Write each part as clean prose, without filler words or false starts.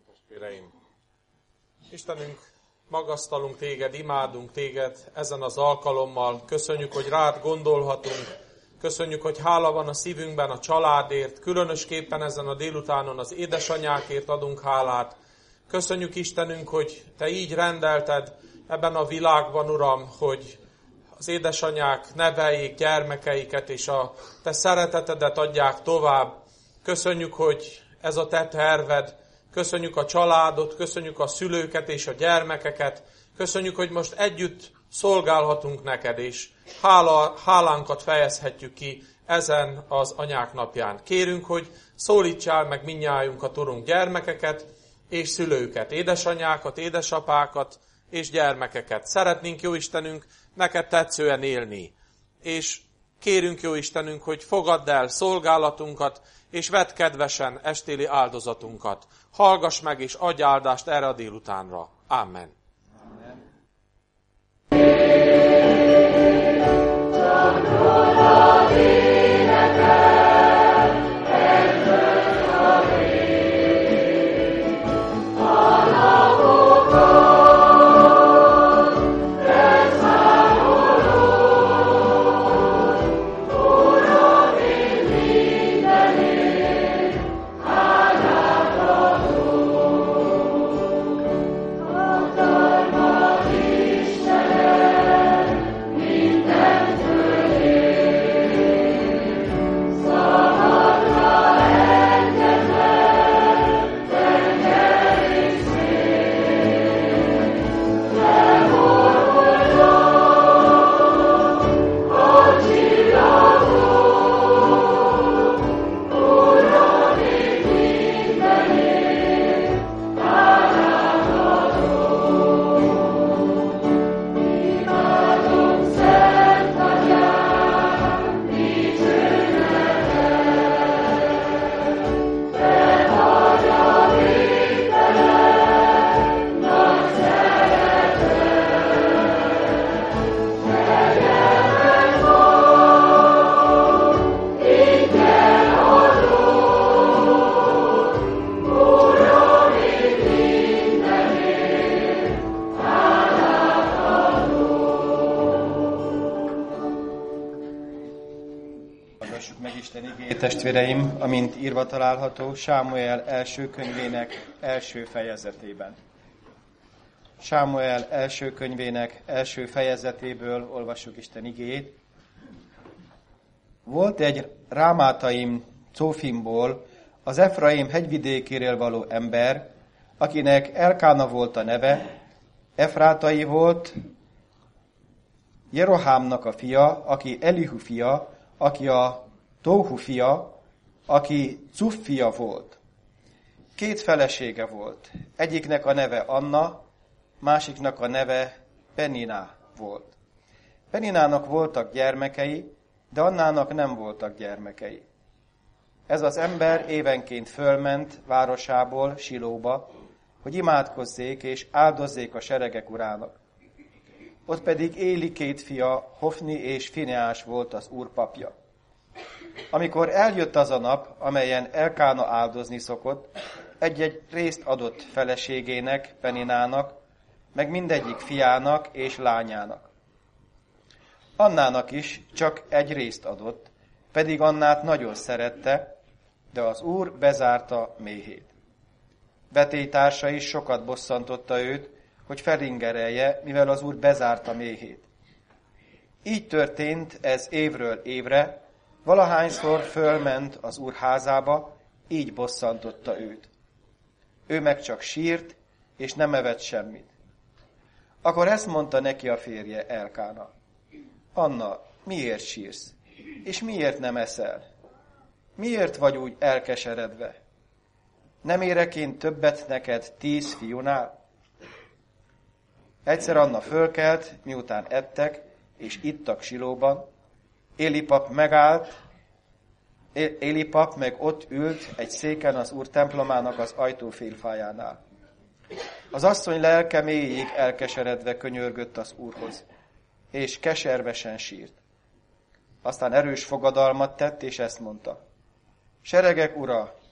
Testvéreim! Istenünk, magasztalunk Téged, imádunk Téged ezen az alkalommal. Köszönjük, hogy rád gondolhatunk. Köszönjük, hogy hála van a szívünkben a családért. Különösképpen ezen a délutánon az édesanyákért adunk hálát. Köszönjük, Istenünk, hogy Te így rendelted ebben a világban, Uram, hogy az édesanyák neveljék gyermekeiket, és a Te szeretetedet adják tovább. Köszönjük, hogy ez a Te terved. Köszönjük a családot, köszönjük a szülőket és a gyermekeket. Köszönjük, hogy most együtt szolgálhatunk neked, és hálánkat fejezhetjük ki ezen az anyák napján. Kérünk, hogy szólítsál meg mindnyájunkat, Urunk, gyermekeket és szülőket, édesanyákat, édesapákat és gyermekeket. Szeretnénk, jó Istenünk, neked tetszően élni. És kérünk, jó Istenünk, hogy fogadd el szolgálatunkat, és vedd kedvesen estéli áldozatunkat. Hallgass meg, és adj áldást erre a délutánra. Amen. Testvéreim, amint írva található Sámuel első könyvének első fejezetében. Sámuel első könyvének első fejezetéből olvassuk Isten igéjét. Volt egy Rámátaim Cófimból, az Efraim hegyvidékéről való ember, akinek Elkána volt a neve, Efrátai volt, Jerohámnak a fia, aki Elihu fia, aki a Tóhu fia, aki Cuf fia volt. Két felesége volt. Egyiknek a neve Anna, másiknak a neve Peniná volt. Peninának voltak gyermekei, de Annának nem voltak gyermekei. Ez az ember évenként fölment városából, Silóba, hogy imádkozzék és áldozzék a seregek urának. Ott pedig Éli két fia, Hofni és Fineás volt az úr papja. Amikor eljött az a nap, amelyen Elkána áldozni szokott, egy-egy részt adott feleségének, Peninának, meg mindegyik fiának és lányának. Annának is csak egy részt adott, pedig Annát nagyon szerette, de az úr bezárta méhét. Vetélytársa is sokat bosszantotta őt, hogy felingerelje, mivel az úr bezárta méhét. Így történt ez évről évre, valahányszor fölment az úr házába, így bosszantotta őt. Ő meg csak sírt, és nem evett semmit. Akkor ezt mondta neki a férje, Elkána. Anna, miért sírsz? És miért nem eszel? Miért vagy úgy elkeseredve? Nem érek én többet neked 10 fiúnál? Egyszer Anna fölkelt, miután ettek, és ittak Silóban. Éli pap meg ott ült egy széken az úr templomának az ajtófélfájánál. Az asszony lelke mélyig elkeseredve könyörgött az úrhoz, és keservesen sírt. Aztán erős fogadalmat tett, és ezt mondta. Seregek ura,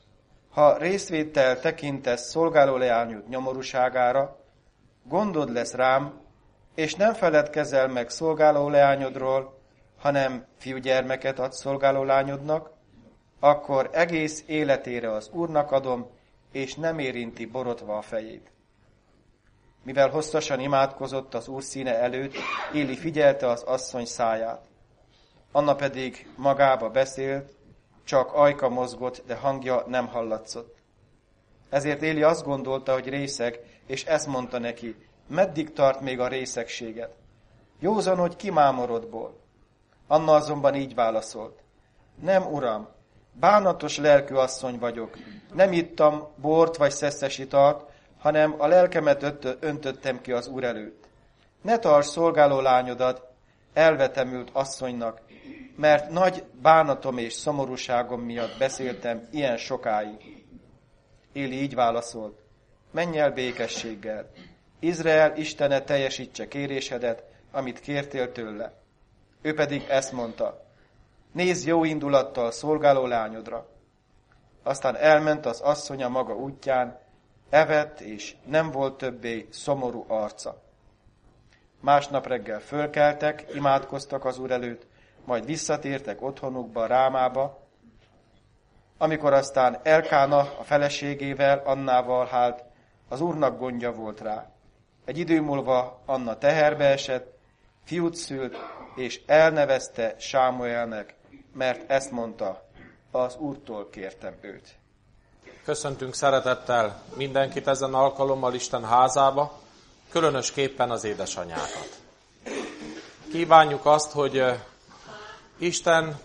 Ha részvéttel tekintesz szolgáló leányod nyomorúságára, gondod lesz rám, és nem feledkezel meg szolgáló leányodról, hanem fiúgyermeket adsz szolgáló lányodnak, akkor egész életére az Úrnak adom, és nem érinti borotva a fejét. Mivel hosszasan imádkozott az Úr színe előtt, Éli figyelte az asszony száját. Anna pedig magába beszélt, csak ajka mozgott, de hangja nem hallatszott. Ezért Éli azt gondolta, hogy részeg, és ezt mondta neki, meddig tart még a részegséged? Józanodj ki mámorodból. Anna azonban így válaszolt, nem, uram, bánatos lelkű asszony vagyok, nem ittam bort vagy szeszes italt, hanem a lelkemet öntöttem ki az Úr előtt. Ne tarts szolgáló lányodat elvetemült asszonynak, mert nagy bánatom és szomorúságom miatt beszéltem ilyen sokáig. Éli így válaszolt, menj el békességgel, Izrael Istene teljesítse kérésedet, amit kértél tőle. Ő pedig ezt mondta, nézz jó indulattal szolgáló lányodra. Aztán elment az asszony a maga útján, evett, és nem volt többé szomorú arca. Másnap reggel fölkeltek, imádkoztak az Úr előtt, majd visszatértek otthonukba, Rámába. Amikor aztán Elkána a feleségével, Annával hált, az Úrnak gondja volt rá. Egy idő múlva Anna teherbe esett, fiút szült, és elnevezte Sámuelnek, mert ezt mondta, az Úrtól kértem őt. Köszöntünk szeretettel mindenkit ezen alkalommal Isten házába, különösképpen az édesanyákat. Kívánjuk azt, hogy Isten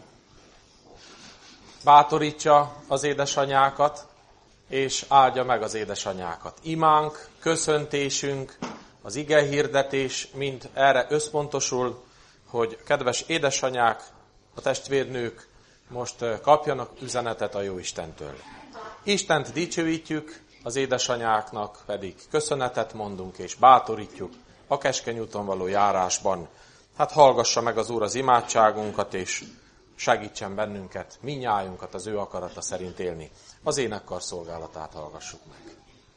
bátorítsa az édesanyákat, és áldja meg az édesanyákat. Imánk, köszöntésünk, az ige hirdetés mind erre összpontosul, hogy kedves édesanyák, a testvérnők most kapjanak üzenetet a Jóistentől. Istent dicsőítjük, az édesanyáknak pedig köszönetet mondunk és bátorítjuk a keskeny úton való járásban. Hát hallgassa meg az Úr az imádságunkat, és segítsen bennünket, mindnyájunkat az ő akarata szerint élni. Az énekkar szolgálatát hallgassuk meg.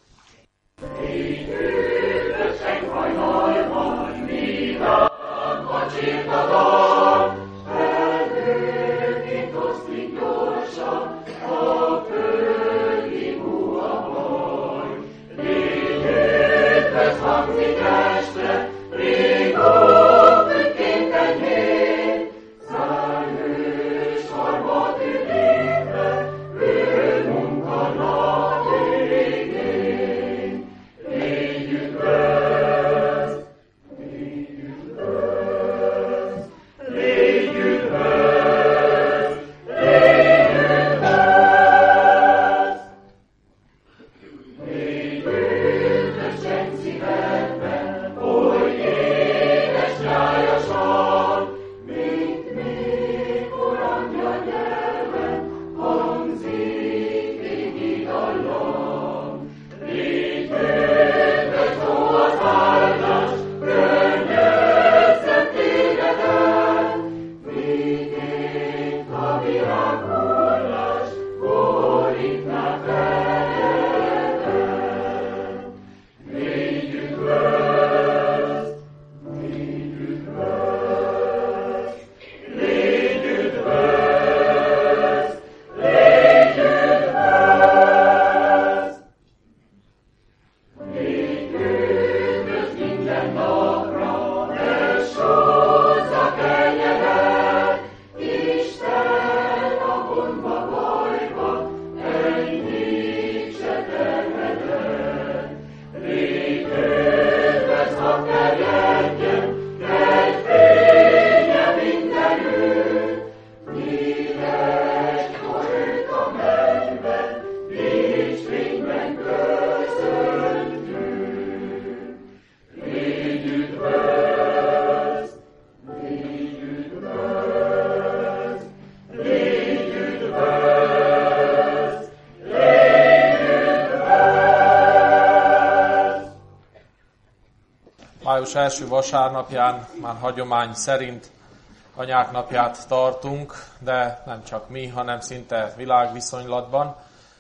Május első vasárnapján már hagyomány szerint anyák napját tartunk, de nem csak mi, hanem szinte világviszonylatban.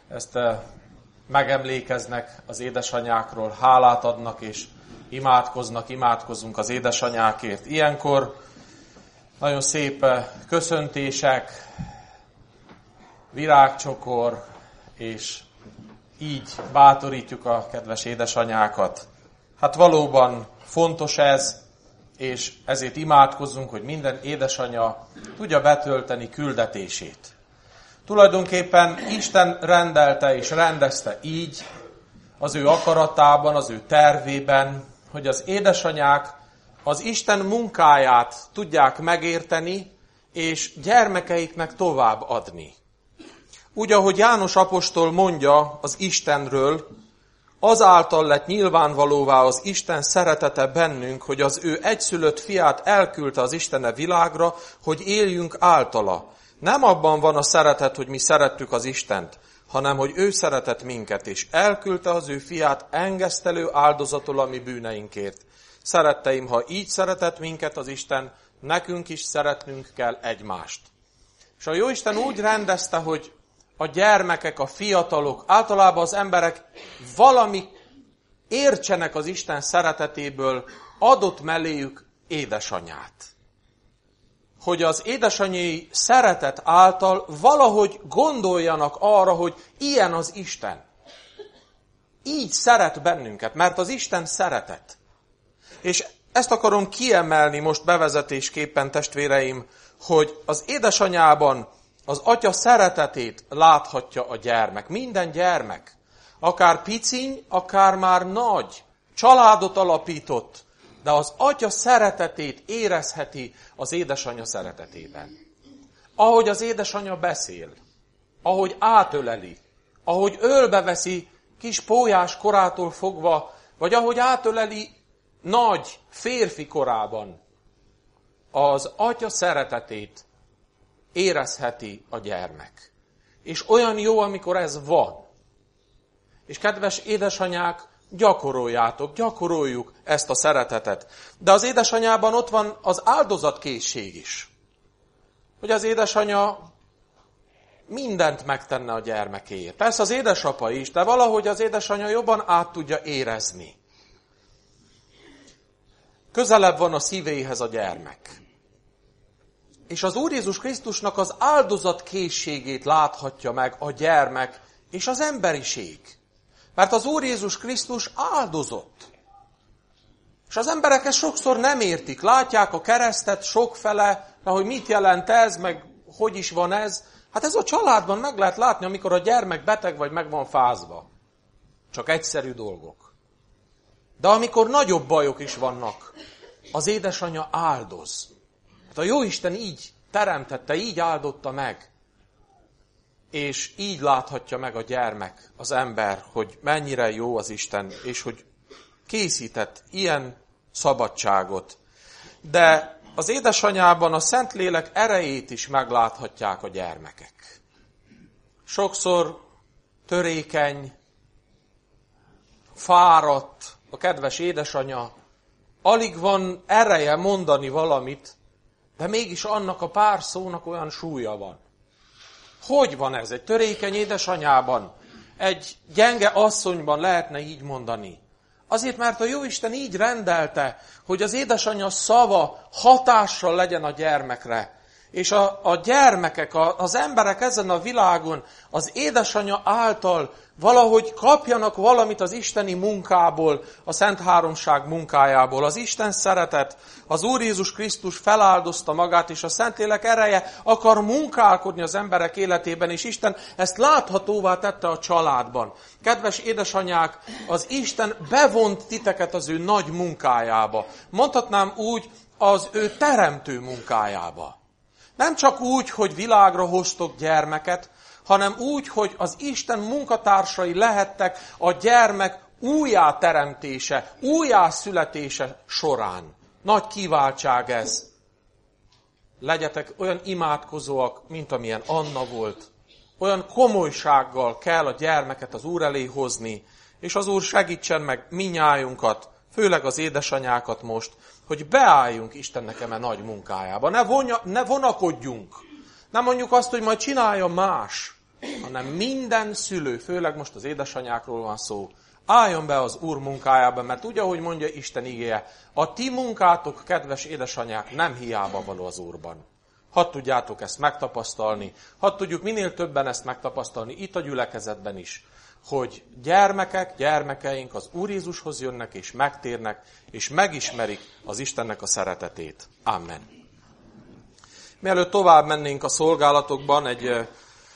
ezt megemlékeznek az édesanyákról, hálát adnak és imádkozunk az édesanyákért. Ilyenkor nagyon szép köszöntések, virágcsokor, és így bátorítjuk a kedves édesanyákat. Hát valóban fontos ez, és ezért imádkozzunk, hogy minden édesanya tudja betölteni küldetését. Tulajdonképpen Isten rendelte és rendezte így az ő akaratában, az ő tervében, hogy az édesanyák az Isten munkáját tudják megérteni, és gyermekeiknek tovább adni. Úgy, ahogy János apostol mondja az Istenről, azáltal lett nyilvánvalóvá az Isten szeretete bennünk, hogy az ő egyszülött fiát elküldte az Istene világra, hogy éljünk általa. Nem abban van a szeretet, hogy mi szerettük az Istent, hanem hogy ő szeretett minket, és elküldte az ő fiát engesztelő áldozatul a mi bűneinkért. Szeretteim, ha így szeretett minket az Isten, nekünk is szeretnünk kell egymást. És a Jóisten úgy rendezte, hogy a gyermekek, a fiatalok, általában az emberek valami értsenek az Isten szeretetéből, adott melléjük édesanyát. Hogy az édesanyai szeretet által valahogy gondoljanak arra, hogy ilyen az Isten. Így szeret bennünket, mert az Isten szeretet. És ezt akarom kiemelni most bevezetésképpen, testvéreim, hogy az édesanyában az atya szeretetét láthatja a gyermek. Minden gyermek, akár piciny, akár már nagy, családot alapított, de az atya szeretetét érezheti az édesanya szeretetében. Ahogy az édesanya beszél, ahogy átöleli, ahogy ölbeveszi kis pólyás korától fogva, vagy ahogy átöleli nagy férfi korában, az atya szeretetét érezheti a gyermek. És olyan jó, amikor ez van. És kedves édesanyák, gyakoroljuk ezt a szeretetet. De az édesanyában ott van az áldozatkészség is. Hogy az édesanya mindent megtenne a gyermekéért. Persze az édesapa is, de valahogy az édesanya jobban át tudja érezni. Közelebb van a szívéhez a gyermek. És az Úr Jézus Krisztusnak az áldozatkészségét láthatja meg a gyermek és az emberiség. Mert az Úr Jézus Krisztus áldozott. És az emberek ezt sokszor nem értik. Látják a keresztet sokfele, hogy mit jelent ez, meg hogy is van ez. Hát ez a családban meg lehet látni, amikor a gyermek beteg vagy meg van fázva. Csak egyszerű dolgok. De amikor nagyobb bajok is vannak, az édesanya áldoz. Hát a Jóisten így teremtette, így áldotta meg. És így láthatja meg a gyermek, az ember, hogy mennyire jó az Isten, és hogy készített ilyen szabadságot. De az édesanyában a Szentlélek erejét is megláthatják a gyermekek. Sokszor törékeny, fáradt a kedves édesanya, alig van ereje mondani valamit, de mégis annak a pár szónak olyan súlya van. Hogy van ez? Egy törékeny édesanyában, egy gyenge asszonyban lehetne így mondani. Azért, mert a Jóisten így rendelte, hogy az édesanyja szava hatással legyen a gyermekre. És a gyermekek, az emberek ezen a világon az édesanyja által valahogy kapjanak valamit az isteni munkából, a Szent Háromság munkájából. Az Isten szeretet, az Úr Jézus Krisztus feláldozta magát, és a Szentlélek ereje akar munkálkodni az emberek életében, és Isten ezt láthatóvá tette a családban. Kedves édesanyák, az Isten bevont titeket az ő nagy munkájába. Mondhatnám úgy, az ő teremtő munkájába. Nem csak úgy, hogy világra hoztok gyermeket, hanem úgy, hogy az Isten munkatársai lehettek a gyermek újjáteremtése, újjászületése során. Nagy kiváltság ez. Legyetek olyan imádkozóak, mint amilyen Anna volt. Olyan komolysággal kell a gyermeket az Úr elé hozni, és az Úr segítsen meg minnyájunkat, főleg az édesanyákat most, hogy beálljunk Istennek eme nagy munkájába. Ne vonakodjunk. Nem mondjuk azt, hogy majd csinálja más. hanem minden szülő, főleg most az édesanyákról van szó, álljon be az Úr munkájába, mert úgy, ahogy mondja Isten igéje, a ti munkátok, kedves édesanyák, nem hiába való az Úrban. Hadd tudjátok ezt megtapasztalni, hadd tudjuk minél többen ezt megtapasztalni, itt a gyülekezetben is, hogy gyermekeink az Úr Jézushoz jönnek, és megtérnek, és megismerik az Istennek a szeretetét. Amen. Mielőtt tovább mennénk a szolgálatokban, egy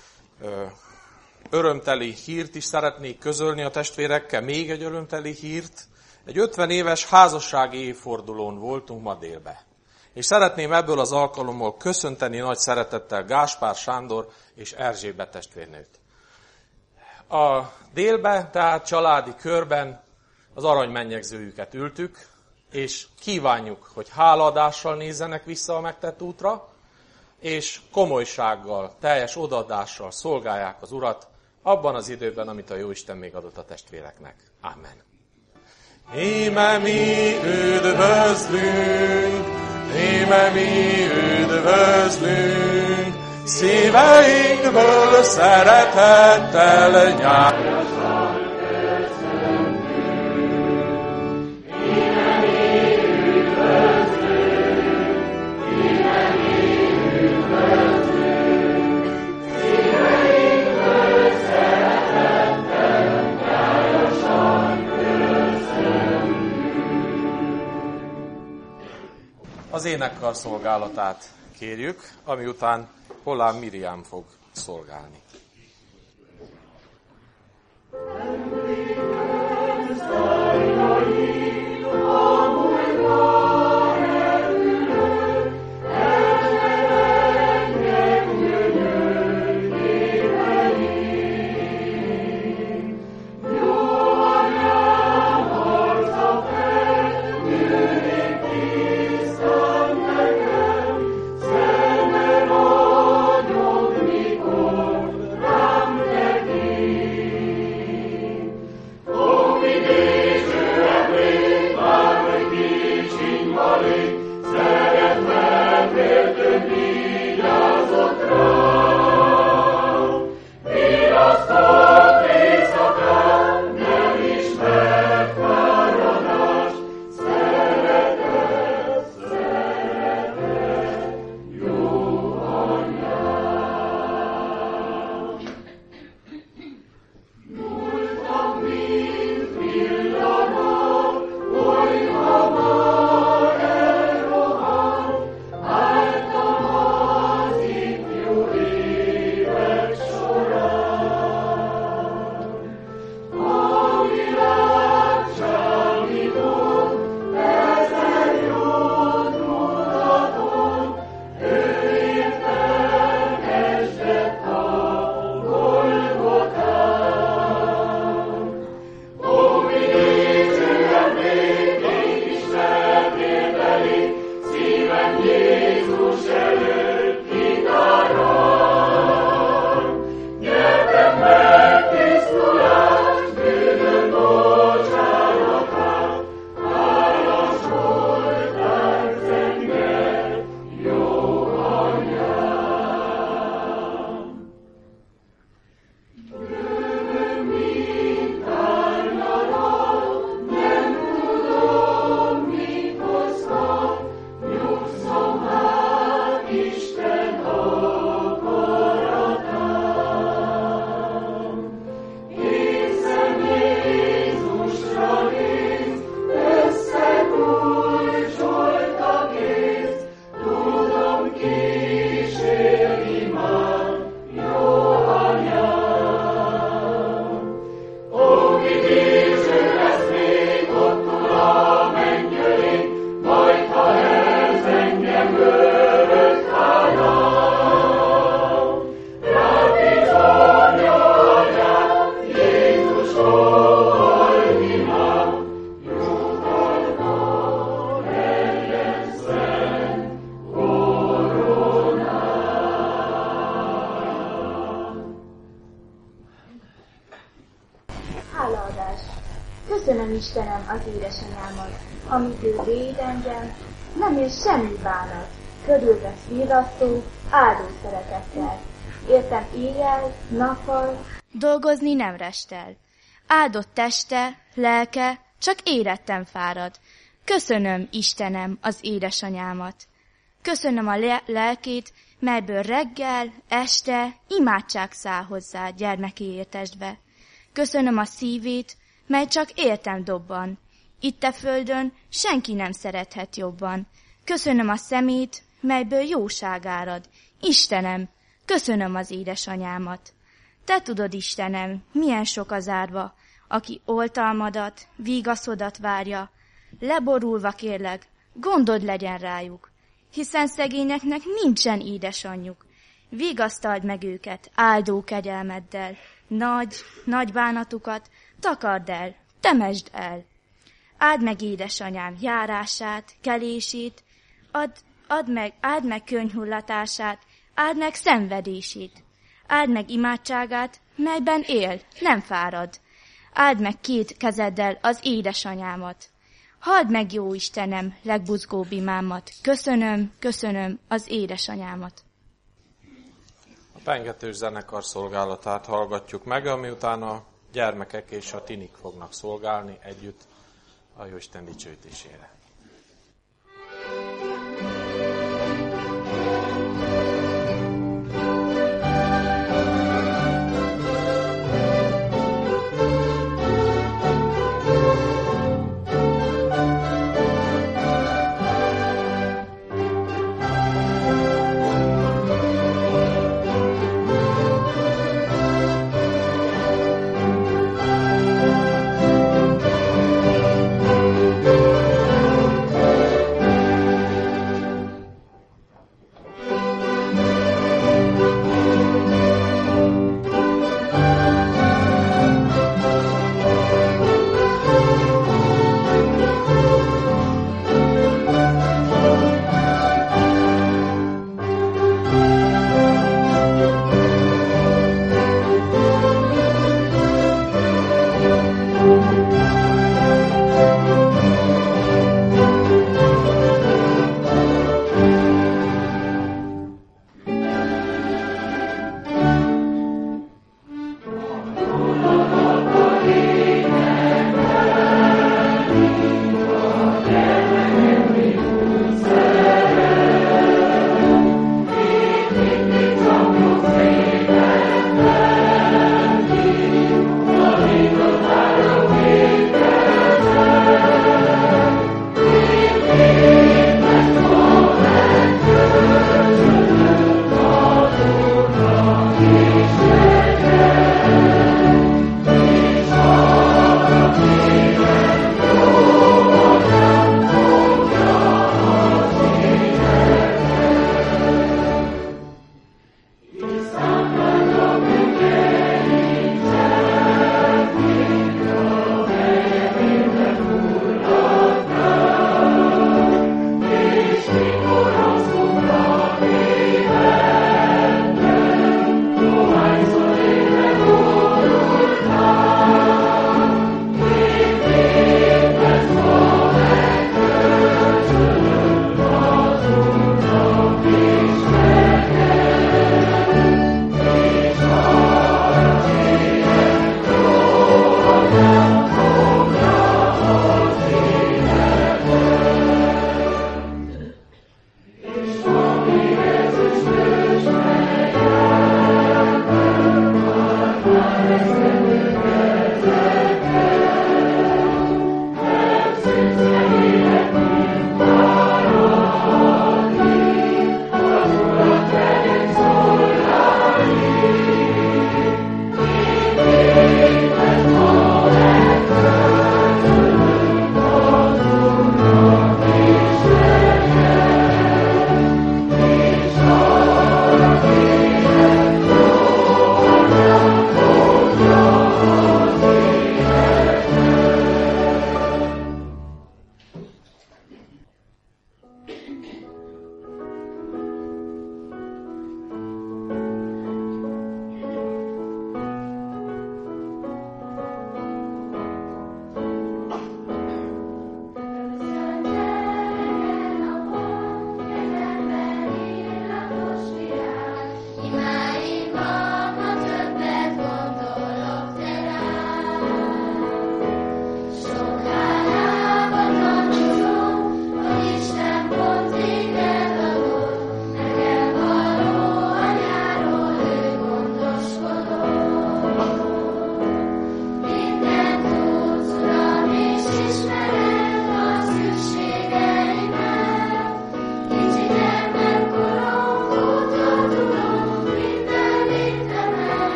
örömteli hírt is szeretnék közölni a testvérekkel, még egy örömteli hírt. Egy 50 éves házassági évfordulón voltunk ma délbe. És szeretném ebből az alkalommal köszönteni nagy szeretettel Gáspár Sándor és Erzsébet testvérnőt. A délbe, tehát családi körben az aranymennyegzőjüket ültük, és kívánjuk, hogy hálaadással nézzenek vissza a megtett útra, és komolysággal, teljes odaadással szolgálják az Urat abban az időben, amit a Jóisten még adott a testvéreknek. Amen. Íme mi üdvözlünk, íme mi üdvözlünk, szíveinkből szeretettel nyájasan köszöntünk. Íme mi üdvözlünk, íme mi üdvözlünk, szíveinkből szeretettel nyájasan köszöntünk. Az énekkar szolgálatát kérjük, ami után Hollán Miriam fog szolgálni. Köszönöm Istenem az édesanyámat, amit ő véd engem, nem ér semmi bánat, körülvesz virrasztó, áldó szeretettel. értem éjjel, nappal, dolgozni nem restel. Áldott teste, lelke, csak éretten fárad. Köszönöm, Istenem, az édesanyámat. Köszönöm a lelkét, melyből reggel, este imádság száll hozzá gyermekéért testbe. Köszönöm a szívét, mely csak értem dobban. Itt a földön senki nem szerethet jobban. Köszönöm a szemét, melyből jóság árad. Istenem, köszönöm az édesanyámat. Te tudod, Istenem, milyen sok az árva, aki oltalmadat, vígaszodat várja. Leborulva kérlek, gondod legyen rájuk, hiszen szegényeknek nincsen édesanyjuk. Vigasztald meg őket áldó kegyelmeddel, nagy bánatukat takard el, temesd el. Áld meg édesanyám járását, kelését, áld meg könyhullatását, áld meg szenvedését. Áld meg imádságát, melyben él, nem fárad. Áld meg két kezeddel az édesanyámat. Halld meg, jó Istenem, legbuzgóbb imámat. Köszönöm, köszönöm az édesanyámat. A pengetős zenekar szolgálatát hallgatjuk meg, ami után a gyermekek és a tinik fognak szolgálni együtt a Jóisten dicsőítésére.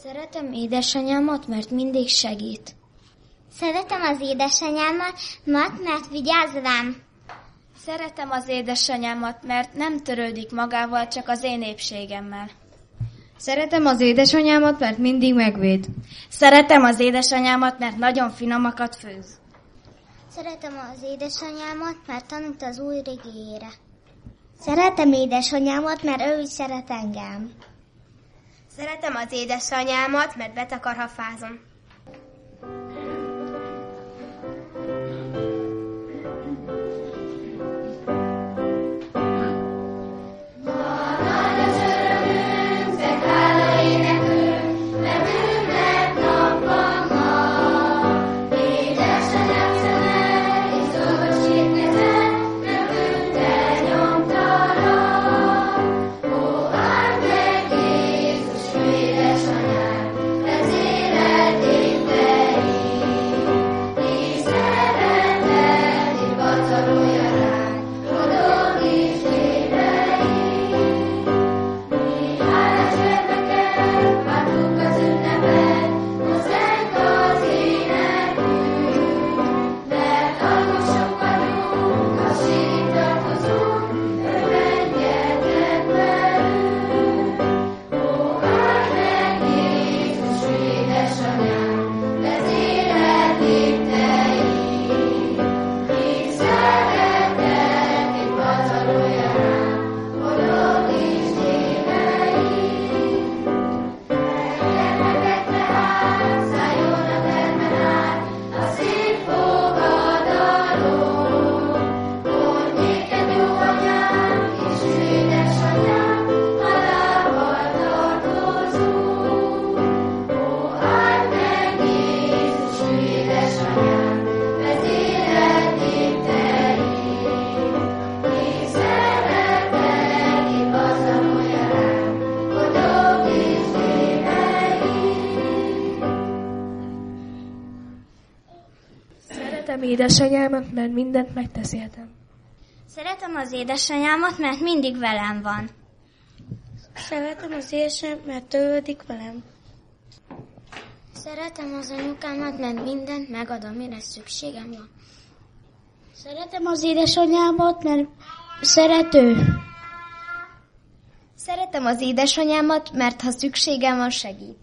Szeretem édesanyámat, mert mindig segít. Szeretem az édesanyámat, mert vigyáz rám. Szeretem az édesanyámat, mert nem törődik magával, csak az én épségemmel. Szeretem az édesanyámat, mert mindig megvéd. Szeretem az édesanyámat, mert nagyon finomakat főz. Szeretem az édesanyámat, mert tanult az új igéjére. Szeretem édesanyámat, mert ő is szeret engem. Szeretem az édesanyámat, mert betakar, ha fázom. Szeretem édesanyámat, mert mindent megtesz értem. Szeretem az édesanyámat, mert mindig velem van. Szeretem az édesanyámat, mert törődik velem. Szeretem az anyukámat, mert mindent megad, amire szükségem van. Szeretem az édesanyámat, mert szerető. Szeretem az édesanyámat, mert ha szükségem van, segít.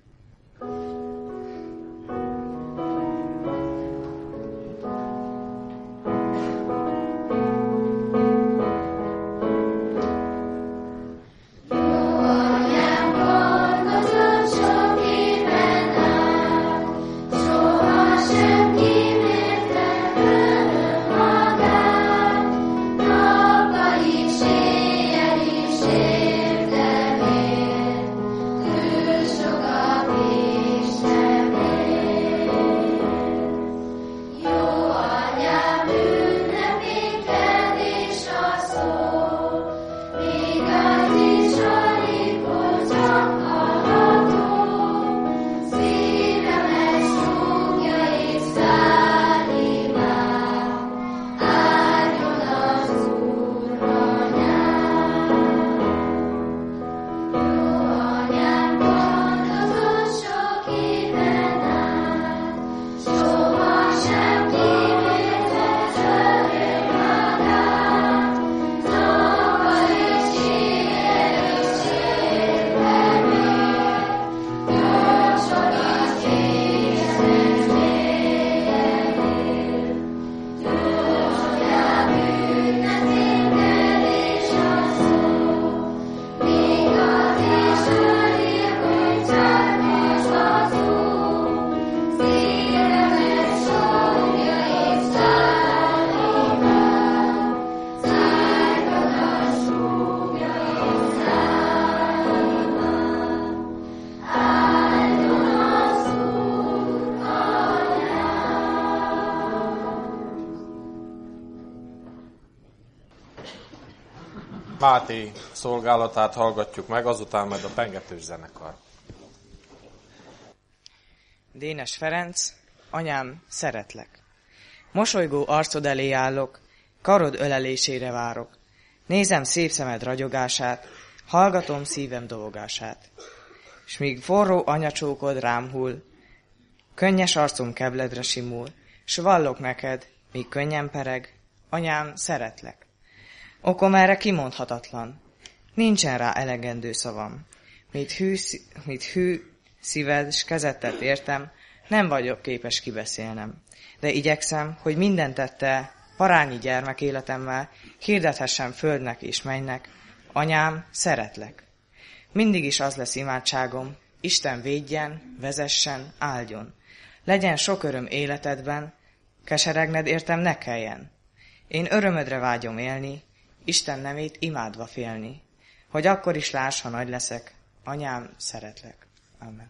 Máté szolgálatát hallgatjuk meg, azután majd a pengetős zenekar. Dénes Ferenc, anyám, szeretlek. Mosolygó arcod elé állok, karod ölelésére várok. Nézem szép szemed ragyogását, hallgatom szívem dobogását. s míg forró anyacsókod rám hull, könnyes arcom kebledre simul, s vallok neked, míg könnyen pereg, anyám, szeretlek. Okom erre kimondhatatlan, nincsen rá elegendő szavam. Mit hű szíved s kezedtet értem, nem vagyok képes kibeszélnem. De igyekszem, hogy mindent tette parányi gyermek életemmel, hirdethessem földnek és mennynek, anyám, szeretlek. Mindig is az lesz imádságom, Isten védjen, vezessen, áldjon. Legyen sok öröm életedben, keseregned értem ne kelljen. Én örömödre vágyom élni, Isten nemét imádva félni, hogy akkor is láss, ha nagy leszek, anyám, szeretlek. Amen.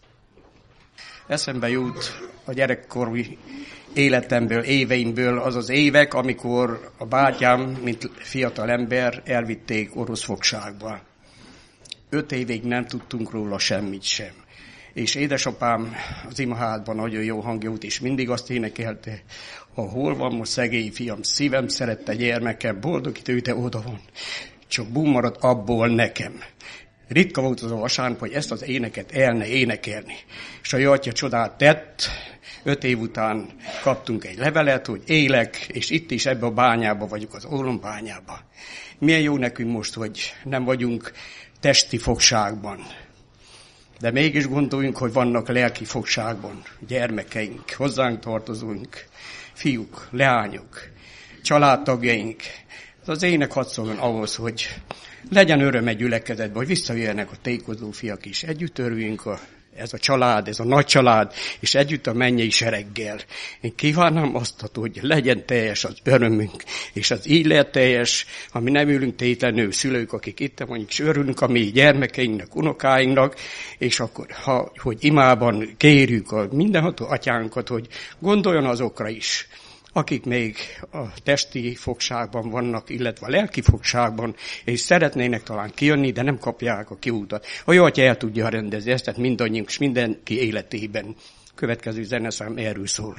Eszembe jut a gyerekkori életemből, éveimből az az évek, amikor a bátyám, mint fiatal ember, elvitték orosz fogságba. 5 évig nem tudtunk róla semmit sem. És édesapám az imaházban nagyon jó hangja volt, és mindig azt énekelte, ha hol van most szegény fiam, szívem szerette gyermekem, boldogítő, te oda van, csak búm maradt abból nekem. Ritka volt az a vasárnap, hogy ezt az éneket elne énekelni. És a jó atya csodát tett, 5 év után kaptunk egy levelet, hogy élek, és itt is ebbe a bányába vagyok, az ólombányába. Milyen jó nekünk most, hogy nem vagyunk testi fogságban. De mégis gondoljunk, hogy vannak lelki fogságban gyermekeink, hozzánk tartozóink, fiúk, leányok, családtagjaink. Az ének hadd szóljon ahhoz, hogy legyen öröm egy gyülekezetben, hogy visszajöjjenek a tékozó fiak is. Együtt örüljünk, ez a család, ez a nagy család, és együtt a mennyei sereggel. Én kívánom azt, hogy legyen teljes az örömünk, és az így lehet teljes, ha mi nem ülünk tétlenül szülők, akik itt vagyunk, és örülünk a mi gyermekeinknek, unokáinknak, és akkor, hogy imában kérjük a mindenható atyánkat, hogy gondoljon azokra is, akik még a testi fogságban vannak, illetve a lelki fogságban, és szeretnének talán kijönni, de nem kapják a kiútat. A jó atya el tudja rendezni ezt, tehát mindannyiunk és mindenki életében. Következő zeneszám erről szól.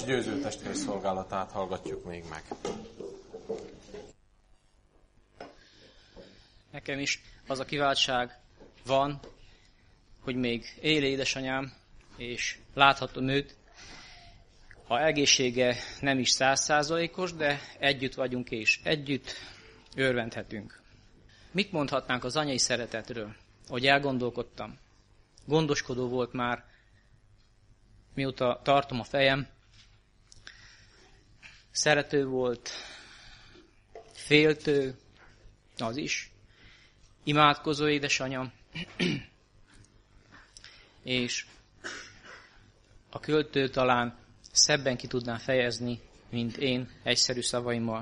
Győző testvér szolgálatát hallgatjuk még meg. Nekem is az a kiváltság van, hogy még él édesanyám, és láthatom őt. A egészsége nem is 100%-os, de együtt vagyunk és együtt örvendhetünk. Mit mondhatnánk az anyai szeretetről? Ahogy elgondolkodtam. Gondoskodó volt már, mióta tartom a fejem. Szerető volt, féltő, az is. Imádkozó édesanyám. És a költő talán szebben ki tudná fejezni, mint én egyszerű szavaimmal.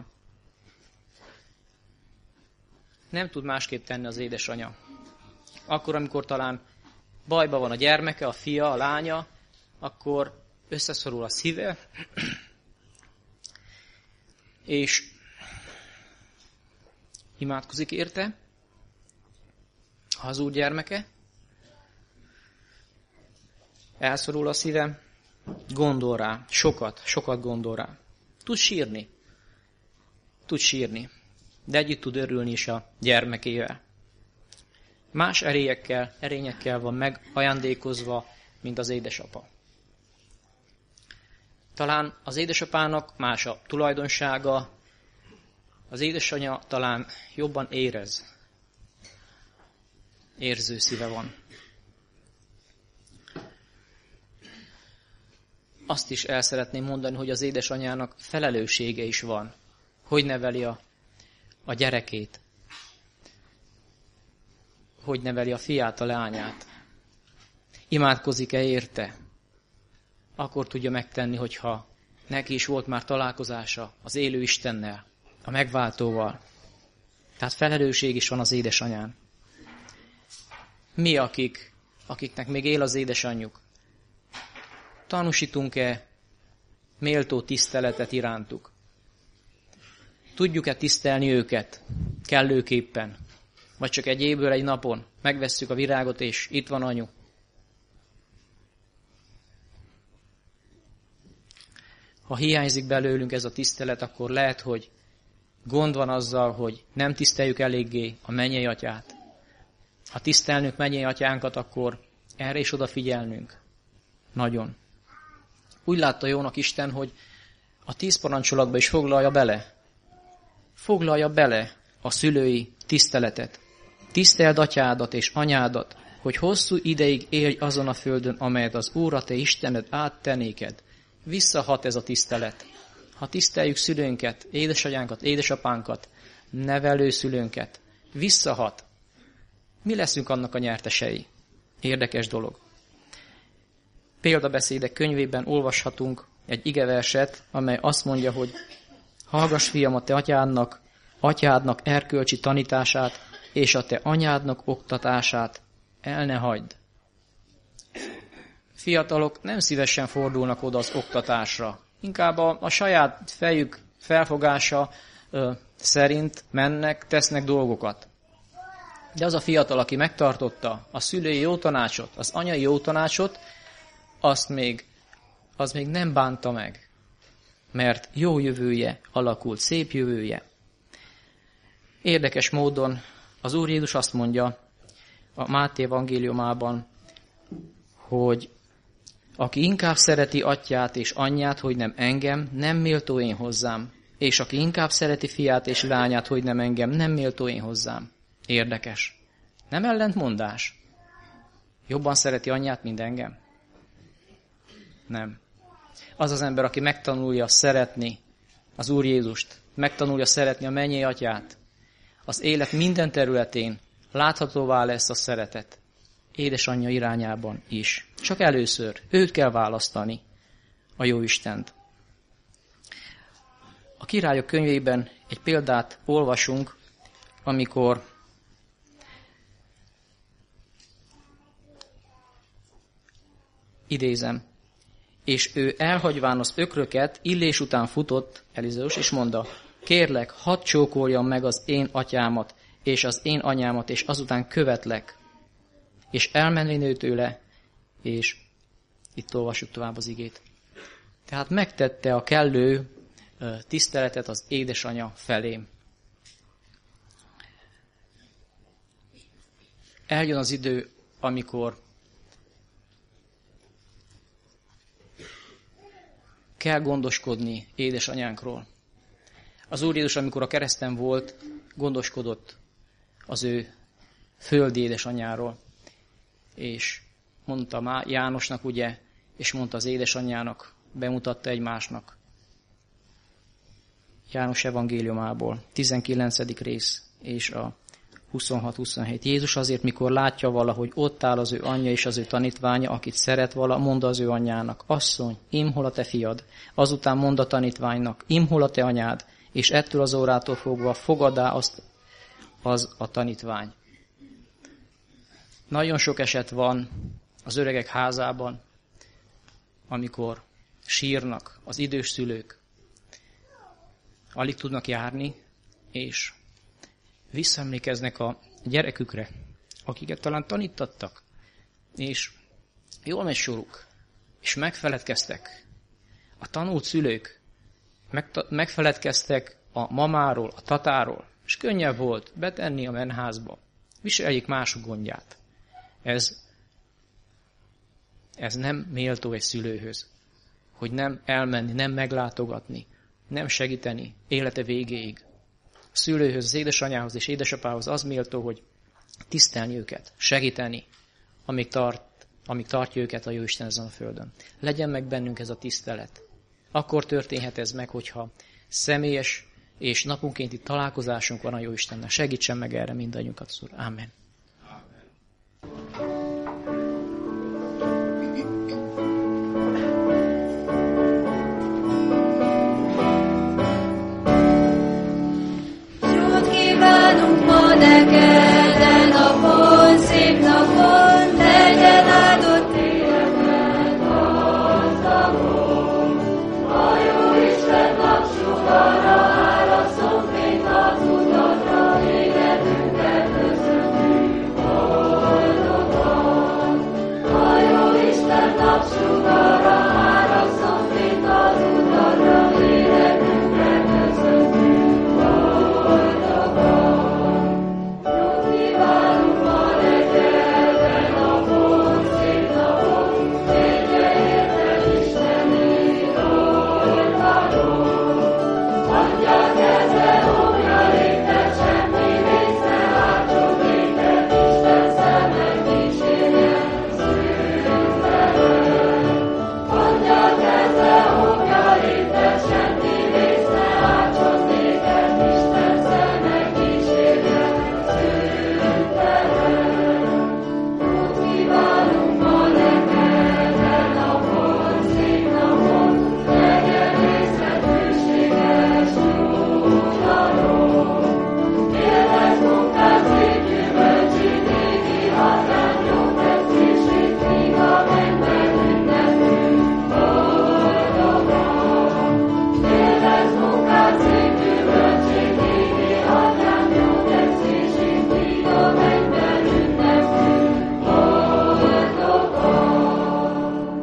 Nem tud másképp tenni az édesanya. Akkor, amikor talán bajban van a gyermeke, a fia, a lánya, akkor összeszorul a szíve, és imádkozik érte, az úr gyermeke, elszorul a szíve, gondol rá, sokat gondol rá. Tud sírni, de együtt tud örülni is a gyermekével. Más erényekkel van megajándékozva, mint az édesapa. Talán az édesapának más a tulajdonsága, az édesanya talán jobban érez. Érző szíve van. Azt is el szeretném mondani, hogy az édesanyának felelőssége is van. Hogy neveli a gyerekét. Hogy neveli a fiát, a lányát. Imádkozik-e érte? Akkor tudja megtenni, hogyha neki is volt már találkozása az élő Istennel, a megváltóval. Tehát felelősség is van az édesanyán. Mi, akiknek még él az édesanyjuk, tanúsítunk-e méltó tiszteletet irántuk? Tudjuk-e tisztelni őket kellőképpen? Vagy csak egy évből egy napon megvesszük a virágot, és itt van anyu? Ha hiányzik belőlünk ez a tisztelet, akkor lehet, hogy gond van azzal, hogy nem tiszteljük eléggé a mennyei atyát. Ha tisztelnünk mennyei atyánkat, akkor erre is odafigyelnünk. Nagyon. Úgy látta jónak Isten, hogy a 10 parancsolatba is foglalja bele a szülői tiszteletet. Tiszteld atyádat és anyádat, hogy hosszú ideig élj azon a földön, amelyet az Úr a te Istened áttte néked. Visszahat ez a tisztelet. Ha tiszteljük szülőnket, édesanyánkat, édesapánkat, nevelőszülőnket, visszahat. Mi leszünk annak a nyertesei? Érdekes dolog. Példabeszédek könyvében olvashatunk egy igeverset, amely azt mondja, hogy hallgass, fiam, a te atyádnak erkölcsi tanítását, és a te anyádnak oktatását el ne hagyd. Fiatalok nem szívesen fordulnak oda az oktatásra. Inkább a saját fejük felfogása szerint mennek, tesznek dolgokat. De az a fiatal, aki megtartotta a szülői jó tanácsot, az anyai jó tanácsot, az még nem bánta meg, mert jó jövője alakult, szép jövője. Érdekes módon az Úr Jézus azt mondja a Máté evangéliumában, hogy aki inkább szereti atyát és anyját, hogy nem engem, nem méltó én hozzám. És aki inkább szereti fiát és lányát, hogy nem engem, nem méltó én hozzám. Érdekes. Nem ellentmondás. Jobban szereti anyját, mint engem? Nem. Az az ember, aki megtanulja szeretni az Úr Jézust, megtanulja szeretni a mennyei atyát, az élet minden területén láthatóvá lesz a szeretet. Édesanyja irányában is. Csak először őt kell választani, a jó Istent. A Királyok könyvében egy példát olvasunk, amikor idézem, és ő elhagyván az ökröket, illés után futott, Elizeus, és mondta, kérlek, hadd csókoljam meg az én atyámat, és az én anyámat, és azután követlek. És elmenvén ő tőle, és itt olvassuk tovább az igét. Tehát megtette a kellő tiszteletet az édesanyja felé. Eljön az idő, amikor kell gondoskodni édesanyánkról. Az Úr Jézus, amikor a kereszten volt, gondoskodott az ő földi édesanyjáról. És mondta Jánosnak, ugye, és mondta az édesanyjának, bemutatta egymásnak. János evangéliumából, 19. rész, és a 26-27. Jézus azért, mikor látja valahogy ott áll az ő anyja és az ő tanítványa, akit szeret vala, mondta az ő anyjának, asszony, hol a te fiad? Azután mond a tanítványnak, hol a te anyád? És ettől az órától fogva fogadá azt az a tanítvány. Nagyon sok eset van az öregek házában, amikor sírnak az idős szülők, alig tudnak járni, és visszaemlékeznek a gyerekükre, akiket talán tanítattak, és jól megy soruk, és megfeledkeztek. A tanult szülők megfeledkeztek a mamáról, a tatáról, és könnyebb volt betenni a menházba. Viseljék mások gondját. Ez nem méltó egy szülőhöz, hogy nem elmenni, nem meglátogatni, nem segíteni élete végéig. A szülőhöz, az édesanyához és édesapához az méltó, hogy tisztelni őket, segíteni, amíg tartja őket a Jóisten ezen a földön. Legyen meg bennünk ez a tisztelet. Akkor történhet ez meg, hogyha személyes és naponkénti találkozásunk van a Jóistennel. Segítsen meg erre mindannyiunkat, Úr. Amen. Jót kívánunk ma neked, a napon, szép napon, legyen áldott életed, gazdagon. A Jóisten napsugarra árasszon fényt az utatra, életünket köszönjük boldogan. A Jóisten napsugarra árasszon fényt az utatra, életünket köszönjük boldogan. Jót kívánunk ma neked, e napon, szép napon, tegye érted Isteni oltalom. Adja keze, homja lépted, semmi része, áldjon néked, Isten szeme kísérjen szűntelen. Adja keze, homja lépted, semmi része, áldjon néked, Isten szeme kísérjen szűntelen. Jót kívánunk ma neked, e napon, szép napon, legyen részed hűséges nyugalom. Élvezd munkád szép gyümölcsét, égi hazán jó tetszését, míg a mennyben ünnepünk boldogan. Élvezd munkád szép gyümölcsét, égi hazán jó tetszését, míg a mennyben ünnepünk boldogan.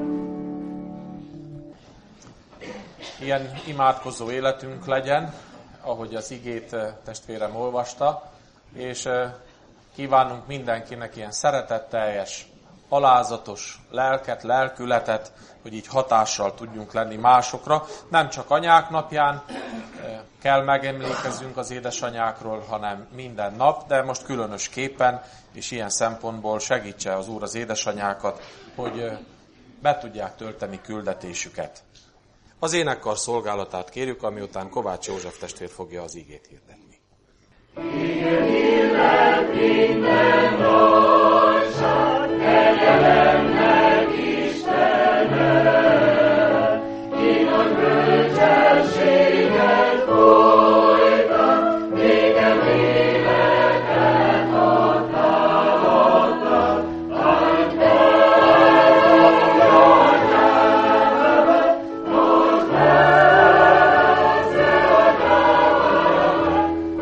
Ilyen imádkozó életünk legyen, ahogy az igét testvérem olvasta, és kívánunk mindenkinek ilyen szeretetteljes, alázatos lelket, lelkületet, hogy így hatással tudjunk lenni másokra. Nem csak anyák napján kell megemlékezzünk az édesanyákról, hanem minden nap, de most különösképpen, és ilyen szempontból segítse az Úr az édesanyákat, hogy be tudják tölteni küldetésüket. Az énekkar szolgálatát kérjük, amiután Kovács József testvér fogja az igét hirdetni. Igen, illet minden valóság, kegyelemnek Istenet, ki nagy bölcsességet folytat, nékem életet adtál, állj fel, a nyelvemet, most messze a nyelvemet,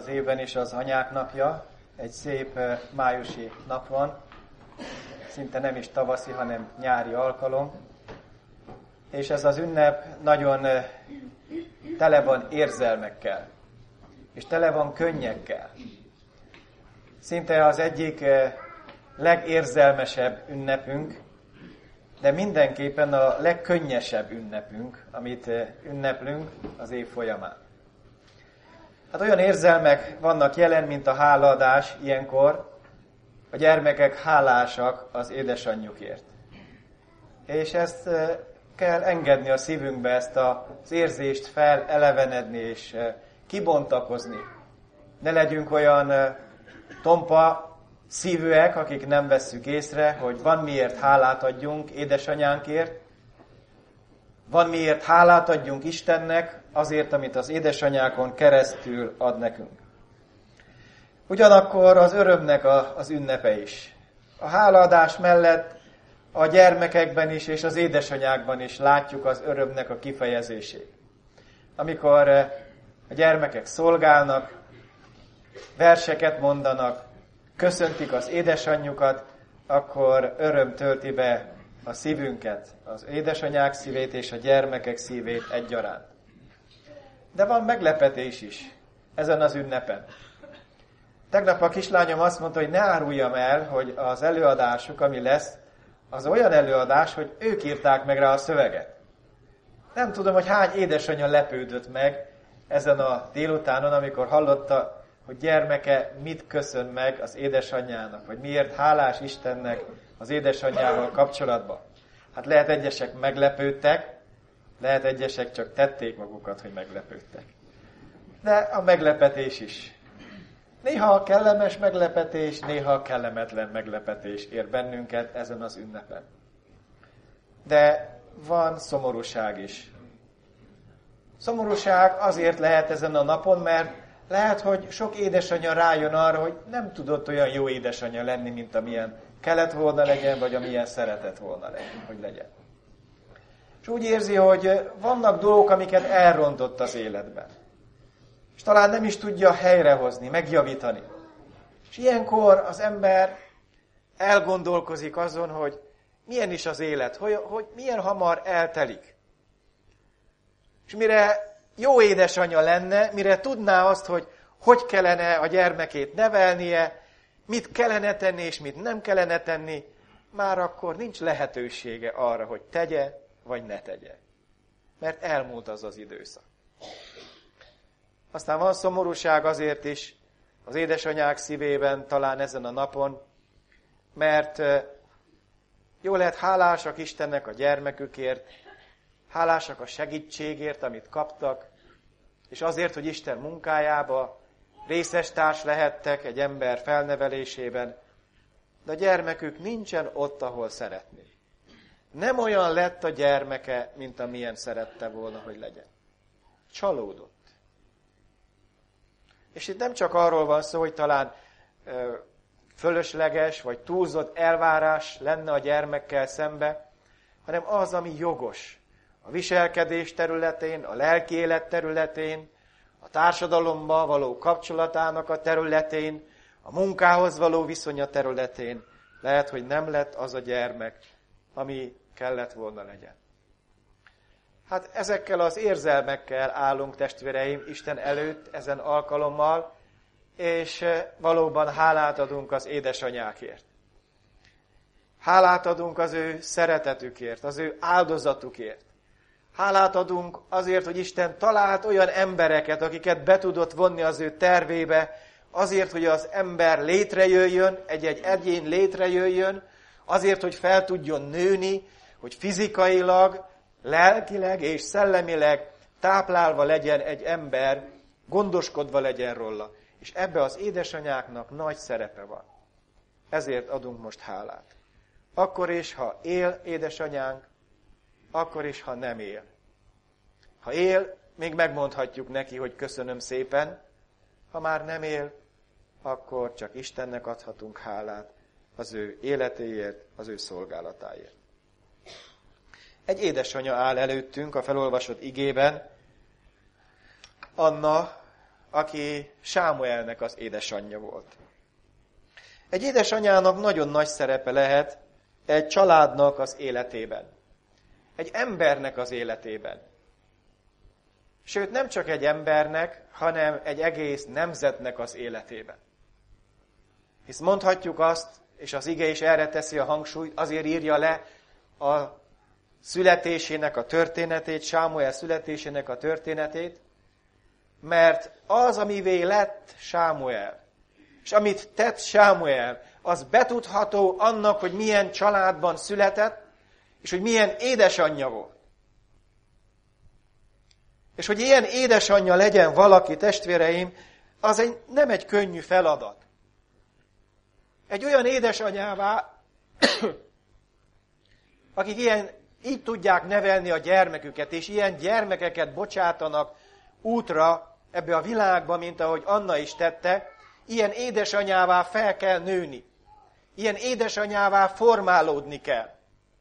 az évben is az Anyák napja. Egy szép májusi nap van. Szinte nem is tavaszi, hanem nyári alkalom. És ez az ünnep nagyon tele van érzelmekkel. És tele van könnyekkel. Szinte az egyik legérzelmesebb ünnepünk, de mindenképpen a legkönnyesebb ünnepünk, amit ünneplünk az év folyamán. Hát olyan érzelmek vannak jelen, mint a hálaadás ilyenkor. A gyermekek hálásak az édesanyjukért. És ezt kell engedni a szívünkbe, ezt az érzést felelevenedni és kibontakozni. Ne legyünk olyan tompa szívűek, akik nem vesszük észre, hogy van miért hálát adjunk édesanyánkért, van miért hálát adjunk Istennek azért, amit az édesanyákon keresztül ad nekünk. Ugyanakkor az örömnek az ünnepe is. A hálaadás mellett a gyermekekben is és az édesanyákban is látjuk az örömnek a kifejezését. Amikor a gyermekek szolgálnak, verseket mondanak, köszöntik az édesanyjukat, akkor öröm tölti be a szívünket, az édesanyák szívét és a gyermekek szívét egyaránt. De van meglepetés is ezen az ünnepen. Tegnap a kislányom azt mondta, hogy ne áruljam el, hogy az előadásuk, ami lesz, az olyan előadás, hogy ők írták meg rá a szöveget. Nem tudom, hogy hány édesanyja lepődött meg ezen a délutánon, amikor hallotta, hogy gyermeke mit köszön meg az édesanyjának, hogy miért hálás Istennek az édesanyjával kapcsolatban. Hát lehet egyesek meglepődtek, lehet egyesek csak tették magukat, hogy meglepődtek. De a meglepetés is. Néha kellemes meglepetés, néha kellemetlen meglepetés ér bennünket ezen az ünnepen. De van szomorúság is. Szomorúság azért lehet ezen a napon, mert lehet, hogy sok édesanyja rájön arra, hogy nem tudott olyan jó édesanyja lenni, mint amilyen kellett volna legyen, vagy amilyen szeretett volna legyen, hogy legyen. És úgy érzi, hogy vannak dolgok, amiket elrontott az életben. És talán nem is tudja helyrehozni, megjavítani. És ilyenkor az ember elgondolkozik azon, hogy milyen is az élet, hogy milyen hamar eltelik. És mire jó édesanyja lenne, mire tudná azt, hogy kellene a gyermekét nevelnie, mit kellene tenni és mit nem kellene tenni, már akkor nincs lehetősége arra, hogy tegye vagy ne tegye. Mert elmúlt az az időszak. Aztán van szomorúság azért is az édesanyák szívében, talán ezen a napon, mert jó lehet hálásak Istennek a gyermekükért, hálásak a segítségért, amit kaptak, és azért, hogy Isten munkájába részestárs lehettek egy ember felnevelésében, de a gyermekük nincsen ott, ahol szeretné. Nem olyan lett a gyermeke, mint amilyen szerette volna, hogy legyen. Csalódott. És itt nem csak arról van szó, hogy talán fölösleges vagy túlzott elvárás lenne a gyermekkel szembe, hanem az, ami jogos. A viselkedés területén, a lelki élet területén, a társadalommal való kapcsolatának a területén, a munkához való viszonya területén lehet, hogy nem lett az a gyermek, ami kellett volna legyen. Hát ezekkel az érzelmekkel állunk, testvéreim, Isten előtt ezen alkalommal, és valóban hálát adunk az édesanyákért. Hálát adunk az ő szeretetükért, az ő áldozatukért. Hálát adunk azért, hogy Isten talált olyan embereket, akiket be tudott vonni az ő tervébe, azért, hogy az ember létrejöjjön, egy-egy egyén létrejöjjön, azért, hogy fel tudjon nőni, hogy fizikailag, lelkileg és szellemileg táplálva legyen egy ember, gondoskodva legyen róla. És ebbe az édesanyáknak nagy szerepe van. Ezért adunk most hálát. Akkor is, ha él édesanyánk, akkor is, ha nem él. Ha él, még megmondhatjuk neki, hogy köszönöm szépen. Ha már nem él, akkor csak Istennek adhatunk hálát az ő életéért, az ő szolgálatáért. Egy édesanya áll előttünk a felolvasott igében, Anna, aki Sámuelnek az édesanyja volt. Egy édesanyának nagyon nagy szerepe lehet egy családnak az életében. Egy embernek az életében. Sőt, nem csak egy embernek, hanem egy egész nemzetnek az életében. Hisz mondhatjuk azt, és az ige is erre teszi a hangsúlyt, azért írja le a születésének a történetét, Sámuel születésének a történetét, mert az, amivé lett Sámuel, és amit tett Sámuel, az betudható annak, hogy milyen családban született, és hogy milyen édesanyja volt. És hogy ilyen édesanyja legyen valaki, testvéreim, az nem egy könnyű feladat. Egy olyan édesanyává, akik így tudják nevelni a gyermeküket, és ilyen gyermekeket bocsátanak útra ebbe a világba, mint ahogy Anna is tette, ilyen édesanyává fel kell nőni. Ilyen édesanyává formálódni kell.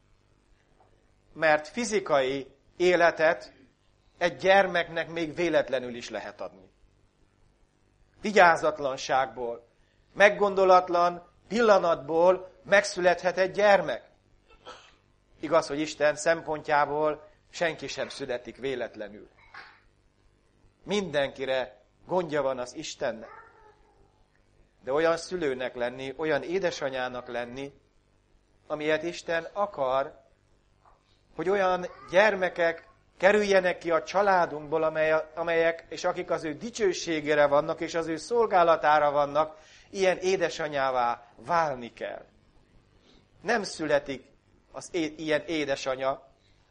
Mert fizikai életet egy gyermeknek még véletlenül is lehet adni. Vigyázatlanságból, meggondolatlan pillanatból megszülethet egy gyermek. Igaz, hogy Isten szempontjából senki sem születik véletlenül. Mindenkire gondja van az Istennek. De olyan szülőnek lenni, olyan édesanyának lenni, amilyet Isten akar, hogy olyan gyermekek kerüljenek ki a családunkból, amelyek, és akik az ő dicsőségére vannak, és az ő szolgálatára vannak, ilyen édesanyává válni kell. Nem születik ilyen édesanya,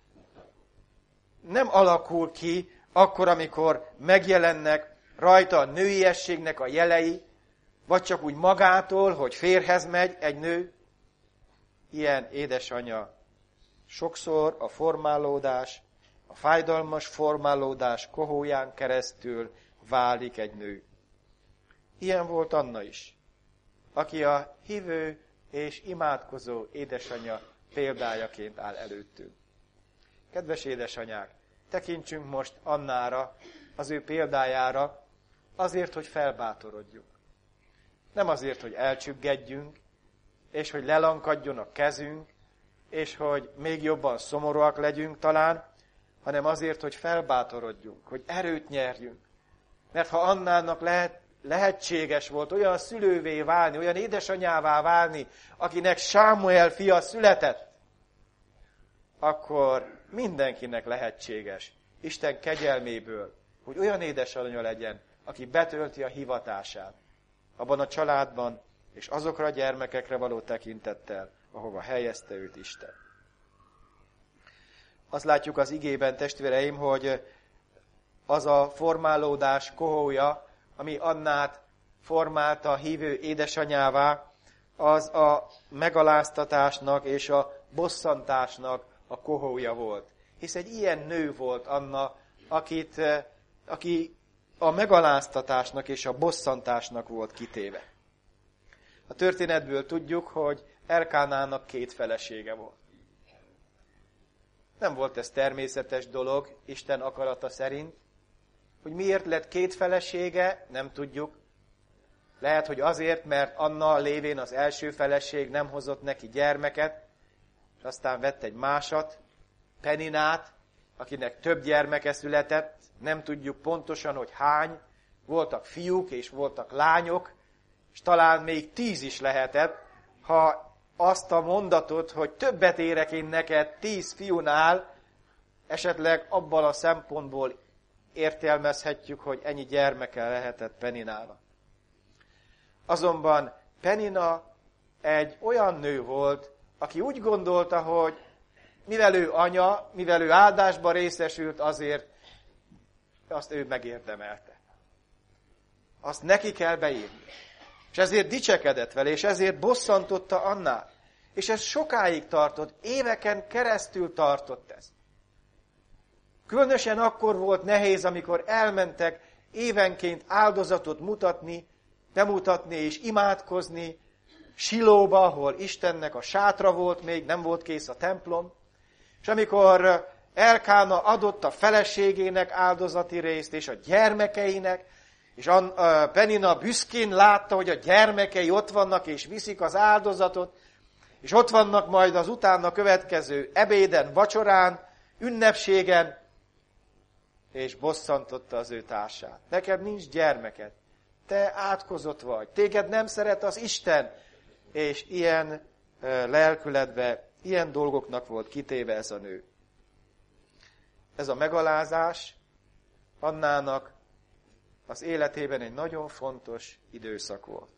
nem alakul ki akkor, amikor megjelennek rajta a nőiességnek a jelei, vagy csak úgy magától, hogy férjhez megy egy nő. Ilyen édesanya sokszor a formálódás, a fájdalmas formálódás kohóján keresztül válik egy nő. Ilyen volt Anna is, aki a hívő és imádkozó édesanyja példájaként áll előttünk. Kedves édesanyák, tekintsünk most Annára, az ő példájára, azért, hogy felbátorodjunk. Nem azért, hogy elcsüggedjünk, és hogy lelankadjon a kezünk, és hogy még jobban szomorúak legyünk talán, hanem azért, hogy felbátorodjunk, hogy erőt nyerjünk. Mert ha Annának lehetséges volt olyan szülővé válni, olyan édesanyává válni, akinek Sámuel fia született, akkor mindenkinek lehetséges, Isten kegyelméből, hogy olyan édesanyja legyen, aki betölti a hivatását abban a családban, és azokra a gyermekekre való tekintettel, ahova helyezte őt Isten. Azt látjuk az igében, testvéreim, hogy az a formálódás kohója, ami Annát formálta a hívő édesanyává, az a megaláztatásnak és a bosszantásnak a kohója volt. Hisz egy ilyen nő volt Anna, aki a megaláztatásnak és a bosszantásnak volt kitéve. A történetből tudjuk, hogy Elkánának 2 felesége volt. Nem volt ez természetes dolog, Isten akarata szerint. Hogy miért lett 2 felesége, nem tudjuk. Lehet, hogy azért, mert Anna lévén az első feleség nem hozott neki gyermeket, és aztán vett egy másat, Peninát, akinek több gyermeke született, nem tudjuk pontosan, hogy hány, voltak fiúk és voltak lányok, és talán még 10 is lehetett, ha azt a mondatot, hogy többet érek én neked 10 fiúnál, esetleg abban a szempontból értelmezhetjük, hogy ennyi gyermeke lehetett Peninának. Azonban Penina egy olyan nő volt, aki úgy gondolta, hogy mivel ő anya, mivel ő áldásba részesült, azért azt ő megérdemelte. Azt neki kell beírni. És ezért dicsekedett vele, és ezért bosszantotta Annát. És ez sokáig tartott, éveken keresztül tartott ez. Különösen akkor volt nehéz, amikor elmentek évenként áldozatot bemutatni és imádkozni Silóba, ahol Istennek a sátra volt még, nem volt kész a templom. És amikor Elkána adott a feleségének áldozati részt, és a gyermekeinek, És Penina büszkén látta, hogy a gyermekei ott vannak, és viszik az áldozatot, és ott vannak majd az utána következő ebéden, vacsorán, ünnepségen, és bosszantotta az ő társát. Neked nincs gyermeked, te átkozott vagy, téged nem szeret az Isten, és ilyen lelkületbe, ilyen dolgoknak volt kitéve ez a nő. Ez a megalázás Annának az életében egy nagyon fontos időszak volt.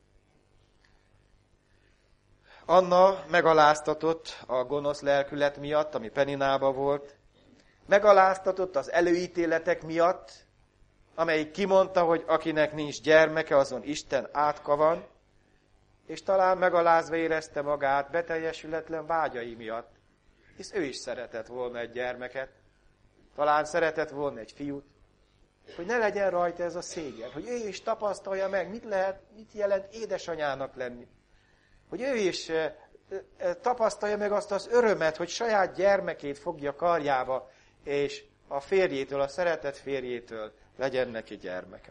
Anna megaláztatott a gonosz lelkület miatt, ami Peninába volt, megaláztatott az előítéletek miatt, amelyik kimondta, hogy akinek nincs gyermeke, azon Isten átka van, és talán megalázva érezte magát beteljesületlen vágyai miatt, hisz ő is szeretett volna egy gyermeket, talán szeretett volna egy fiút, hogy ne legyen rajta ez a szégyen, hogy ő is tapasztalja meg, mit jelent édesanyának lenni, hogy ő is tapasztalja meg azt az örömet, hogy saját gyermekét fogja karjába, és a férjétől, a szeretett férjétől legyen neki gyermeke.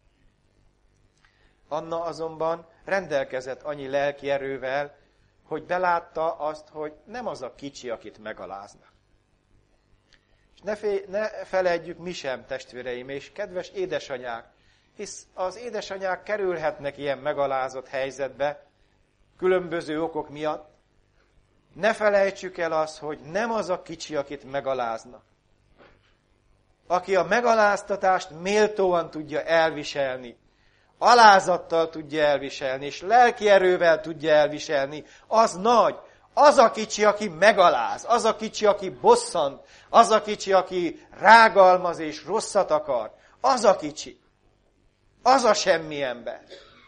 Anna azonban rendelkezett annyi lelki erővel, hogy belátta azt, hogy nem az a kicsi, akit megaláznak. És ne feledjük mi sem, testvéreim, és kedves édesanyák, hisz az édesanyák kerülhetnek ilyen megalázott helyzetbe, különböző okok miatt. Ne felejtsük el azt, hogy nem az a kicsi, akit megaláznak. Aki a megaláztatást méltóan tudja elviselni, alázattal tudja elviselni, és lelki erővel tudja elviselni, az nagy. Az a kicsi, aki megaláz, az a kicsi, aki bosszant, az a kicsi, aki rágalmaz és rosszat akar, az a kicsi. Az a semmi ember.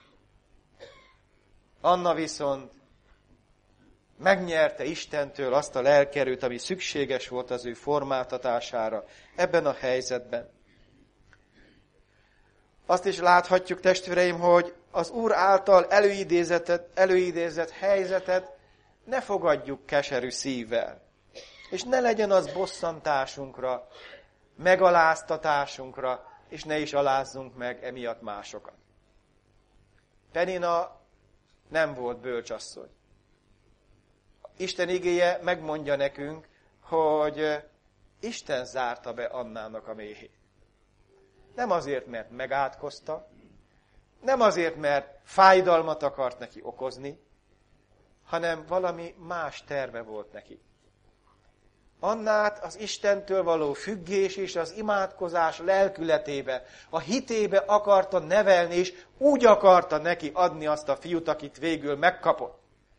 Anna viszont megnyerte Istentől azt a lelkerőt, ami szükséges volt az ő formáltatására ebben a helyzetben. Azt is láthatjuk, testvéreim, hogy az Úr által előidézett helyzetet ne fogadjuk keserű szívvel. És ne legyen az bosszantásunkra, megaláztatásunkra, és ne is alázzunk meg emiatt másokat. Penina nem volt bölcsasszony. Isten igéje megmondja nekünk, hogy Isten zárta be Annának a méhét. Nem azért, mert megátkozta, nem azért, mert fájdalmat akart neki okozni, hanem valami más terve volt neki. Annát az Istentől való függés és az imádkozás lelkületébe, a hitébe akarta nevelni, és úgy akarta neki adni azt a fiút, akit végül megkapott.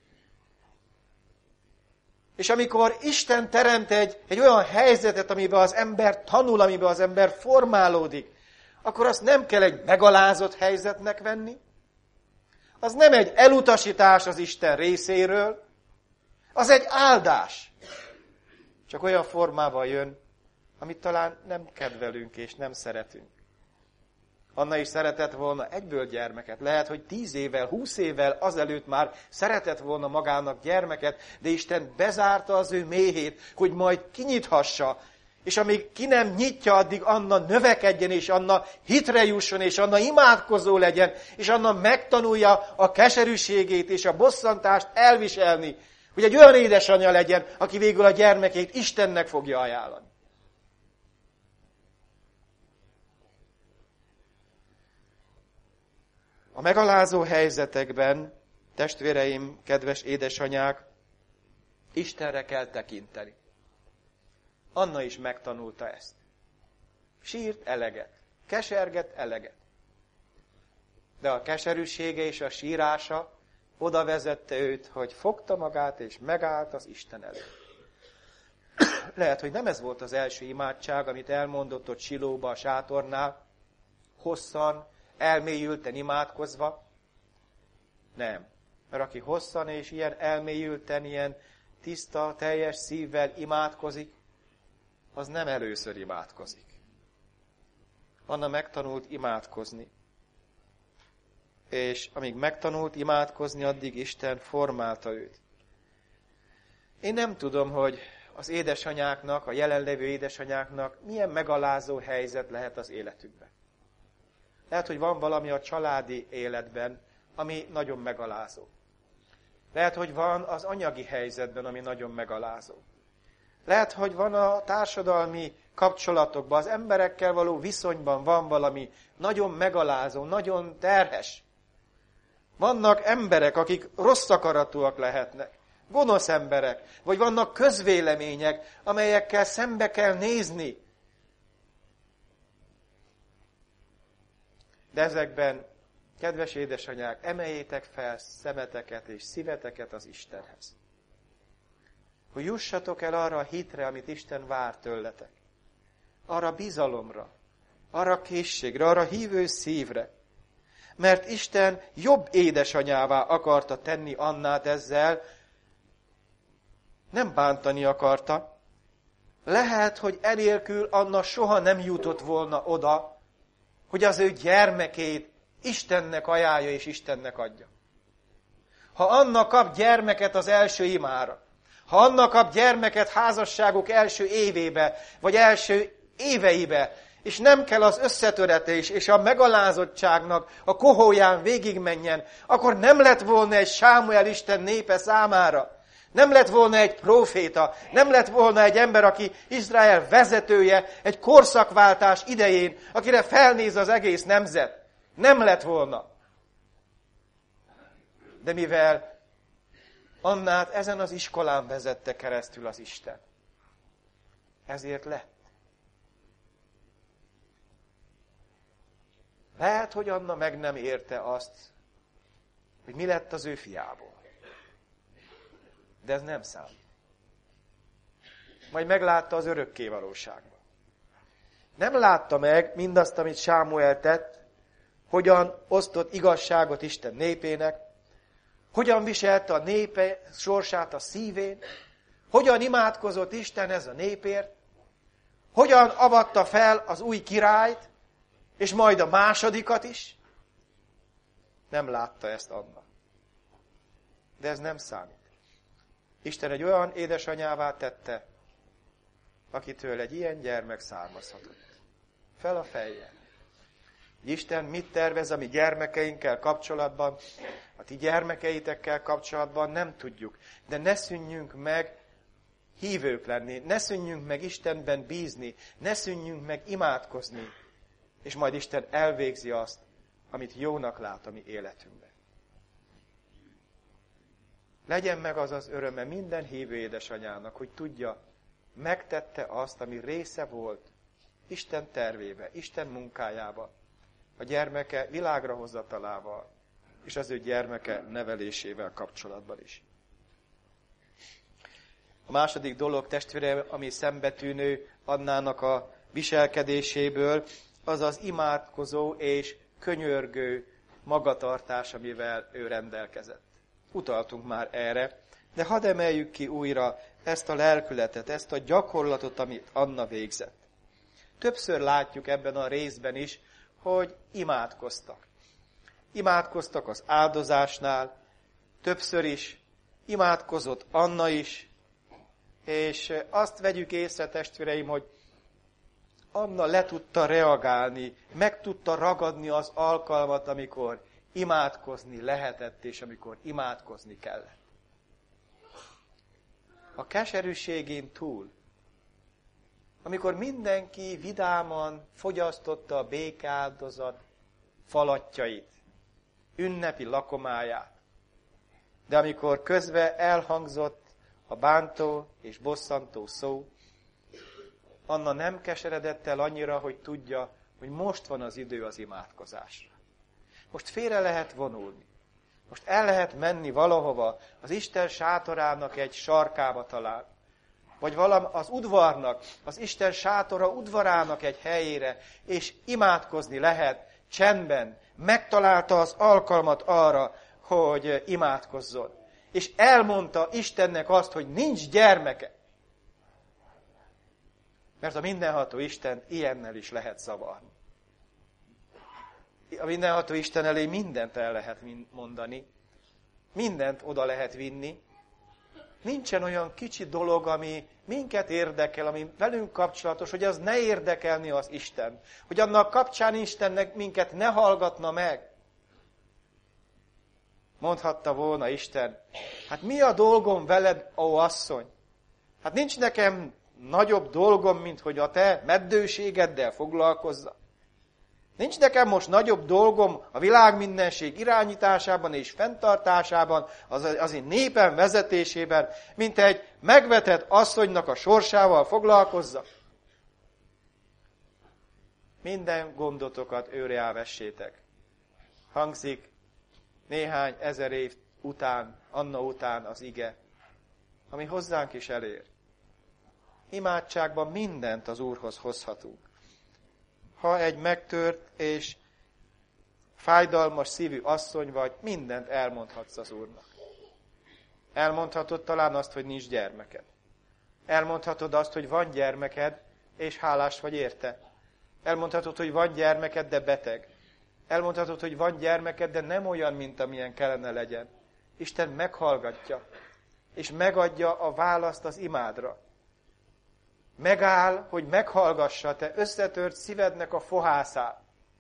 És amikor Isten teremt egy olyan helyzetet, amiben az ember tanul, amiben az ember formálódik, akkor azt nem kell egy megalázott helyzetnek venni, az nem egy elutasítás az Isten részéről, az egy áldás. Csak olyan formával jön, amit talán nem kedvelünk és nem szeretünk. Anna is szeretett volna egyből gyermeket. Lehet, hogy 10 évvel, 20 évvel azelőtt már szeretett volna magának gyermeket, de Isten bezárta az ő méhét, hogy majd kinyithassa. És amíg ki nem nyitja, addig Anna növekedjen, és Anna hitre jusson, és Anna imádkozó legyen, és Anna megtanulja a keserűségét és a bosszantást elviselni, hogy egy olyan édesanyja legyen, aki végül a gyermekét Istennek fogja ajánlani. A megalázó helyzetekben, testvéreim, kedves édesanyák, Istenre kell tekinteni. Anna is megtanulta ezt. Sírt eleget, keserget eleget. De a keserűsége és a sírása oda vezette őt, hogy fogta magát és megállt az Isten előtt. Lehet, hogy nem ez volt az első imádság, amit elmondott ott Silóba a sátornál, hosszan, elmélyülten imádkozva. Nem. Mert aki hosszan és ilyen elmélyülten, ilyen tiszta, teljes szívvel imádkozik, az nem először imádkozik. Anna megtanult imádkozni. És amíg megtanult imádkozni, addig Isten formálta őt. Én nem tudom, hogy az édesanyáknak, a jelenlevő édesanyáknak milyen megalázó helyzet lehet az életükben. Lehet, hogy van valami a családi életben, ami nagyon megalázó. Lehet, hogy van az anyagi helyzetben, ami nagyon megalázó. Lehet, hogy van a társadalmi kapcsolatokban, az emberekkel való viszonyban van valami nagyon megalázó, nagyon terhes. Vannak emberek, akik rossz akaratúak lehetnek, gonosz emberek, vagy vannak közvélemények, amelyekkel szembe kell nézni. De ezekben, kedves édesanyák, emeljétek fel szemeteket és szíveteket az Istenhez. Hogy jussatok el arra a hitre, amit Isten vár tőletek. Arra bizalomra, arra készségre, arra hívő szívre. Mert Isten jobb édesanyává akarta tenni Annát ezzel, nem bántani akarta. Lehet, hogy enélkül Anna soha nem jutott volna oda, hogy az ő gyermekét Istennek ajánlja és Istennek adja. Ha Anna kap gyermeket az első imára, ha Anna kap gyermeket házasságuk első évébe, vagy első éveibe, és nem kell az összetöretés és a megalázottságnak a kohóján végigmenjen, akkor nem lett volna egy Sámuel Isten népe számára. Nem lett volna egy próféta, nem lett volna egy ember, aki Izrael vezetője egy korszakváltás idején, akire felnéz az egész nemzet. Nem lett volna. De mivel Annát ezen az iskolán vezette keresztül az Isten, ezért lett. Lehet, hogy Anna meg nem érte azt, hogy mi lett az ő fiából. De ez nem számít. Majd meglátta az örökké valóságban. Nem látta meg mindazt, amit Sámuel tett, hogyan osztott igazságot Isten népének, hogyan viselte a népe sorsát a szívén, hogyan imádkozott Istenhez a népért, hogyan avatta fel az új királyt, és majd a másodikat is. Nem látta ezt Anna. De ez nem számít. Isten egy olyan édesanyává tette, akitől egy ilyen gyermek származhatott. Fel a fejjel. Isten mit tervez a mi gyermekeinkkel kapcsolatban, a ti gyermekeitekkel kapcsolatban nem tudjuk. De ne szűnjünk meg hívők lenni, ne szűnjünk meg Istenben bízni, ne szűnjünk meg imádkozni, és majd Isten elvégzi azt, amit jónak lát a mi életünkben. Legyen meg az az öröme minden hívő édesanyának, hogy tudja, megtette azt, ami része volt Isten tervébe, Isten munkájába, a gyermeke világra hozatalával, és az ő gyermeke nevelésével kapcsolatban is. A második dolog, testvére, ami szembetűnő Annának a viselkedéséből, az az imádkozó és könyörgő magatartás, amivel ő rendelkezett. Utaltunk már erre, de hadd emeljük ki újra ezt a lelkületet, ezt a gyakorlatot, amit Anna végzett. Többször látjuk ebben a részben is, hogy imádkoztak. Imádkoztak az áldozásnál, többször is, imádkozott Anna is, és azt vegyük észre, testvéreim, hogy Anna le tudta reagálni, meg tudta ragadni az alkalmat, amikor imádkozni lehetett, és amikor imádkozni kellett. A keserűségén túl, amikor mindenki vidáman fogyasztotta a békáldozat falatjait, ünnepi lakomáját, de amikor közbe elhangzott a bántó és bosszantó szó, Anna nem keseredett el annyira, hogy tudja, hogy most van az idő az imádkozásra. Most félre lehet vonulni. Most el lehet menni valahova, az Isten sátorának egy sarkába talán. Vagy az udvarnak, az Isten sátora udvarának egy helyére, és imádkozni lehet csendben. Megtalálta az alkalmat arra, hogy imádkozzon. És elmondta Istennek azt, hogy nincs gyermeke. Mert a mindenható Istent ilyennel is lehet zavarni. A mindenható Isten elé mindent el lehet mondani, mindent oda lehet vinni, nincsen olyan kicsi dolog, ami minket érdekel, ami velünk kapcsolatos, hogy az ne érdekelni az Isten. Hogy annak kapcsán Istennek minket ne hallgatna meg. Mondhatta volna Isten, hát mi a dolgom veled, ó asszony? Hát nincs nekem nagyobb dolgom, mint hogy a te meddőségeddel foglalkozzak. Nincs nekem most nagyobb dolgom a világ mindenség irányításában és fenntartásában, az én népem vezetésében, mint egy megvetett asszonynak a sorsával foglalkozzak. Minden gondotokat őre elvessétek. Hangzik néhány ezer év után, Anna után az ige, ami hozzánk is elér. Imádságban mindent az Úrhoz hozhatunk. Ha egy megtört és fájdalmas szívű asszony vagy, mindent elmondhatsz az Úrnak. Elmondhatod talán azt, hogy nincs gyermeked. Elmondhatod azt, hogy van gyermeked, és hálás vagy érte. Elmondhatod, hogy van gyermeked, de beteg. Elmondhatod, hogy van gyermeked, de nem olyan, mint amilyen kellene legyen. Isten meghallgatja, és megadja a választ az imádra. Megáll, hogy meghallgassa te összetört szívednek a fohászát.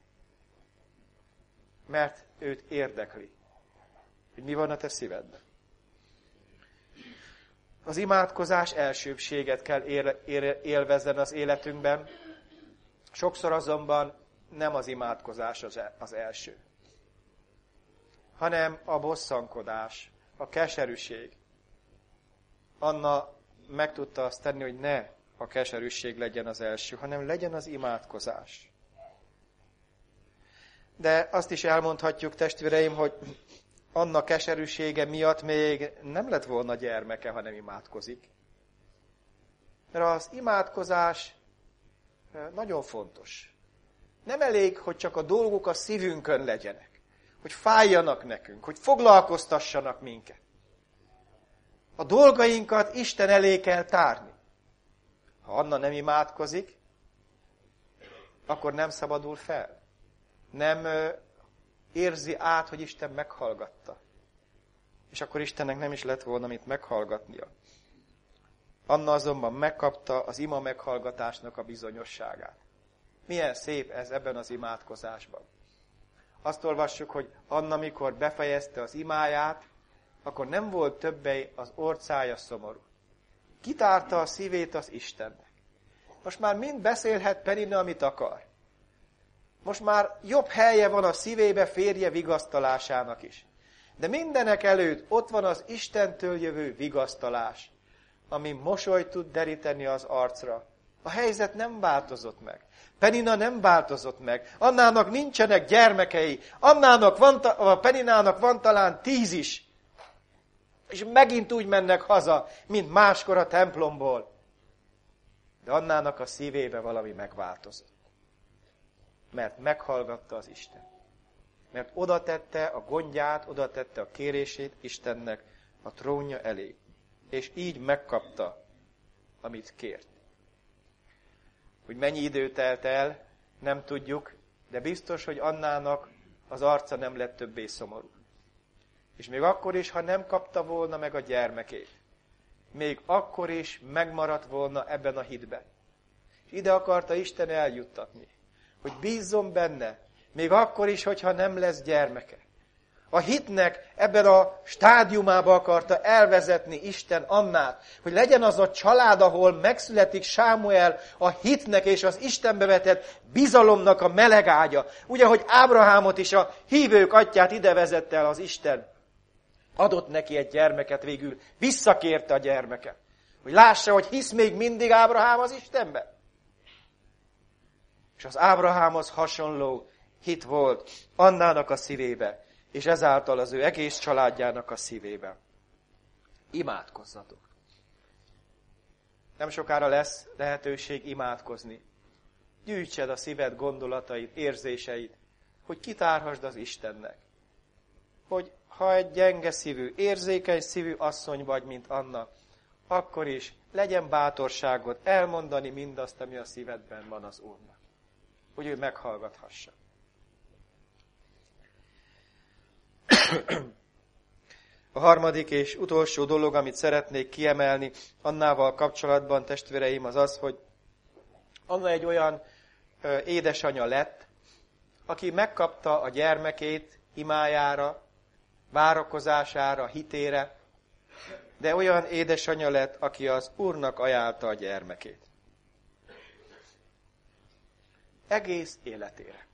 Mert őt érdekli, hogy mi van a te szívedben. Az imádkozás elsőbbséget kell élvezzen az életünkben. Sokszor azonban nem az imádkozás az első, hanem a bosszankodás, a keserűség. Anna meg tudta azt tenni, hogy ne a keserűség legyen az első, hanem legyen az imádkozás. De azt is elmondhatjuk, testvéreim, hogy Anna keserűsége miatt még nem lett volna gyermeke, ha nem imádkozik. Mert az imádkozás nagyon fontos. Nem elég, hogy csak a dolgok a szívünkön legyenek, hogy fájjanak nekünk, hogy foglalkoztassanak minket. A dolgainkat Isten elé kell tárni. Ha Anna nem imádkozik, akkor nem szabadul fel. Nem érzi át, hogy Isten meghallgatta. És akkor Istennek nem is lett volna mit meghallgatnia. Anna azonban megkapta az ima meghallgatásnak a bizonyosságát. Milyen szép ez ebben az imádkozásban. Azt olvassuk, hogy Anna, mikor befejezte az imáját, akkor nem volt többé az orcája szomorú. Kitárta a szívét az Istennek. Most már mind beszélhet Penina, amit akar. Most már jobb helye van a szívébe férje vigasztalásának is. De mindenek előtt ott van az Istentől jövő vigasztalás, ami mosolyt tud deríteni az arcra. A helyzet nem változott meg. Penina nem változott meg. Annának nincsenek gyermekei. Peninának van talán 10 is. És megint úgy mennek haza, mint máskor a templomból. De Annának a szívébe valami megváltozott. Mert meghallgatta az Isten. Mert oda tette a gondját, oda tette a kérését Istennek a trónja elé. És így megkapta, amit kért. Hogy mennyi idő telt el, nem tudjuk, de biztos, hogy Annának az arca nem lett többé szomorú. És még akkor is, ha nem kapta volna meg a gyermekét, még akkor is megmaradt volna ebben a hitben. És ide akarta Isten eljuttatni, hogy bízzon benne, még akkor is, hogyha nem lesz gyermeke. A hitnek ebben a stádiumába akarta elvezetni Isten Annát, hogy legyen az a család, ahol megszületik Sámuel a hitnek és az Istenbe vetett bizalomnak a meleg ágya. Ugye, hogy Ábrahámot is, a hívők atyját ide vezette el az Isten. Adott neki egy gyermeket, végül visszakérte a gyermeket. Hogy lássa, hogy hisz még mindig Ábrahám az Istenbe. És az Ábrahámhoz hasonló hit volt Annának a szívébe, és ezáltal az ő egész családjának a szívébe. Imádkozzatok. Nem sokára lesz lehetőség imádkozni. Gyűjtsed a szíved gondolatait, érzéseit, hogy kitárhasd az Istennek. Hogy ha egy gyenge szívű, érzékeny szívű asszony vagy, mint Anna, akkor is legyen bátorságod elmondani mindazt, ami a szívedben van az Úrnak. Hogy ő meghallgathassa. A harmadik és utolsó dolog, amit szeretnék kiemelni Annával kapcsolatban, testvéreim, az az, hogy Anna egy olyan édesanya lett, aki megkapta a gyermekét imájára, várakozására, hitére, de olyan édesanya lett, aki az Úrnak ajánlta a gyermekét. Egész életére.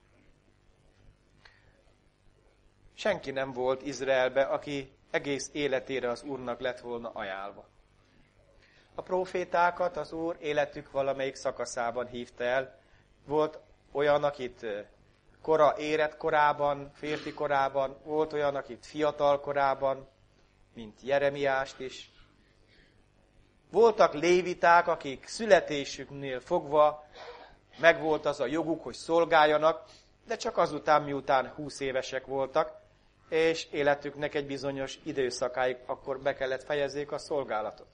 Senki nem volt Izraelbe, aki egész életére az Úrnak lett volna ajánlva. A prófétákat az Úr életük valamelyik szakaszában hívta el. Volt olyan, akit érett korában, férfi korában, volt olyan, akit fiatal korában, mint Jeremiást is. Voltak léviták, akik születésüknél fogva megvolt az a joguk, hogy szolgáljanak, de csak azután, miután 20 évesek voltak, és életüknek egy bizonyos időszakáig akkor be kellett fejezzék a szolgálatot.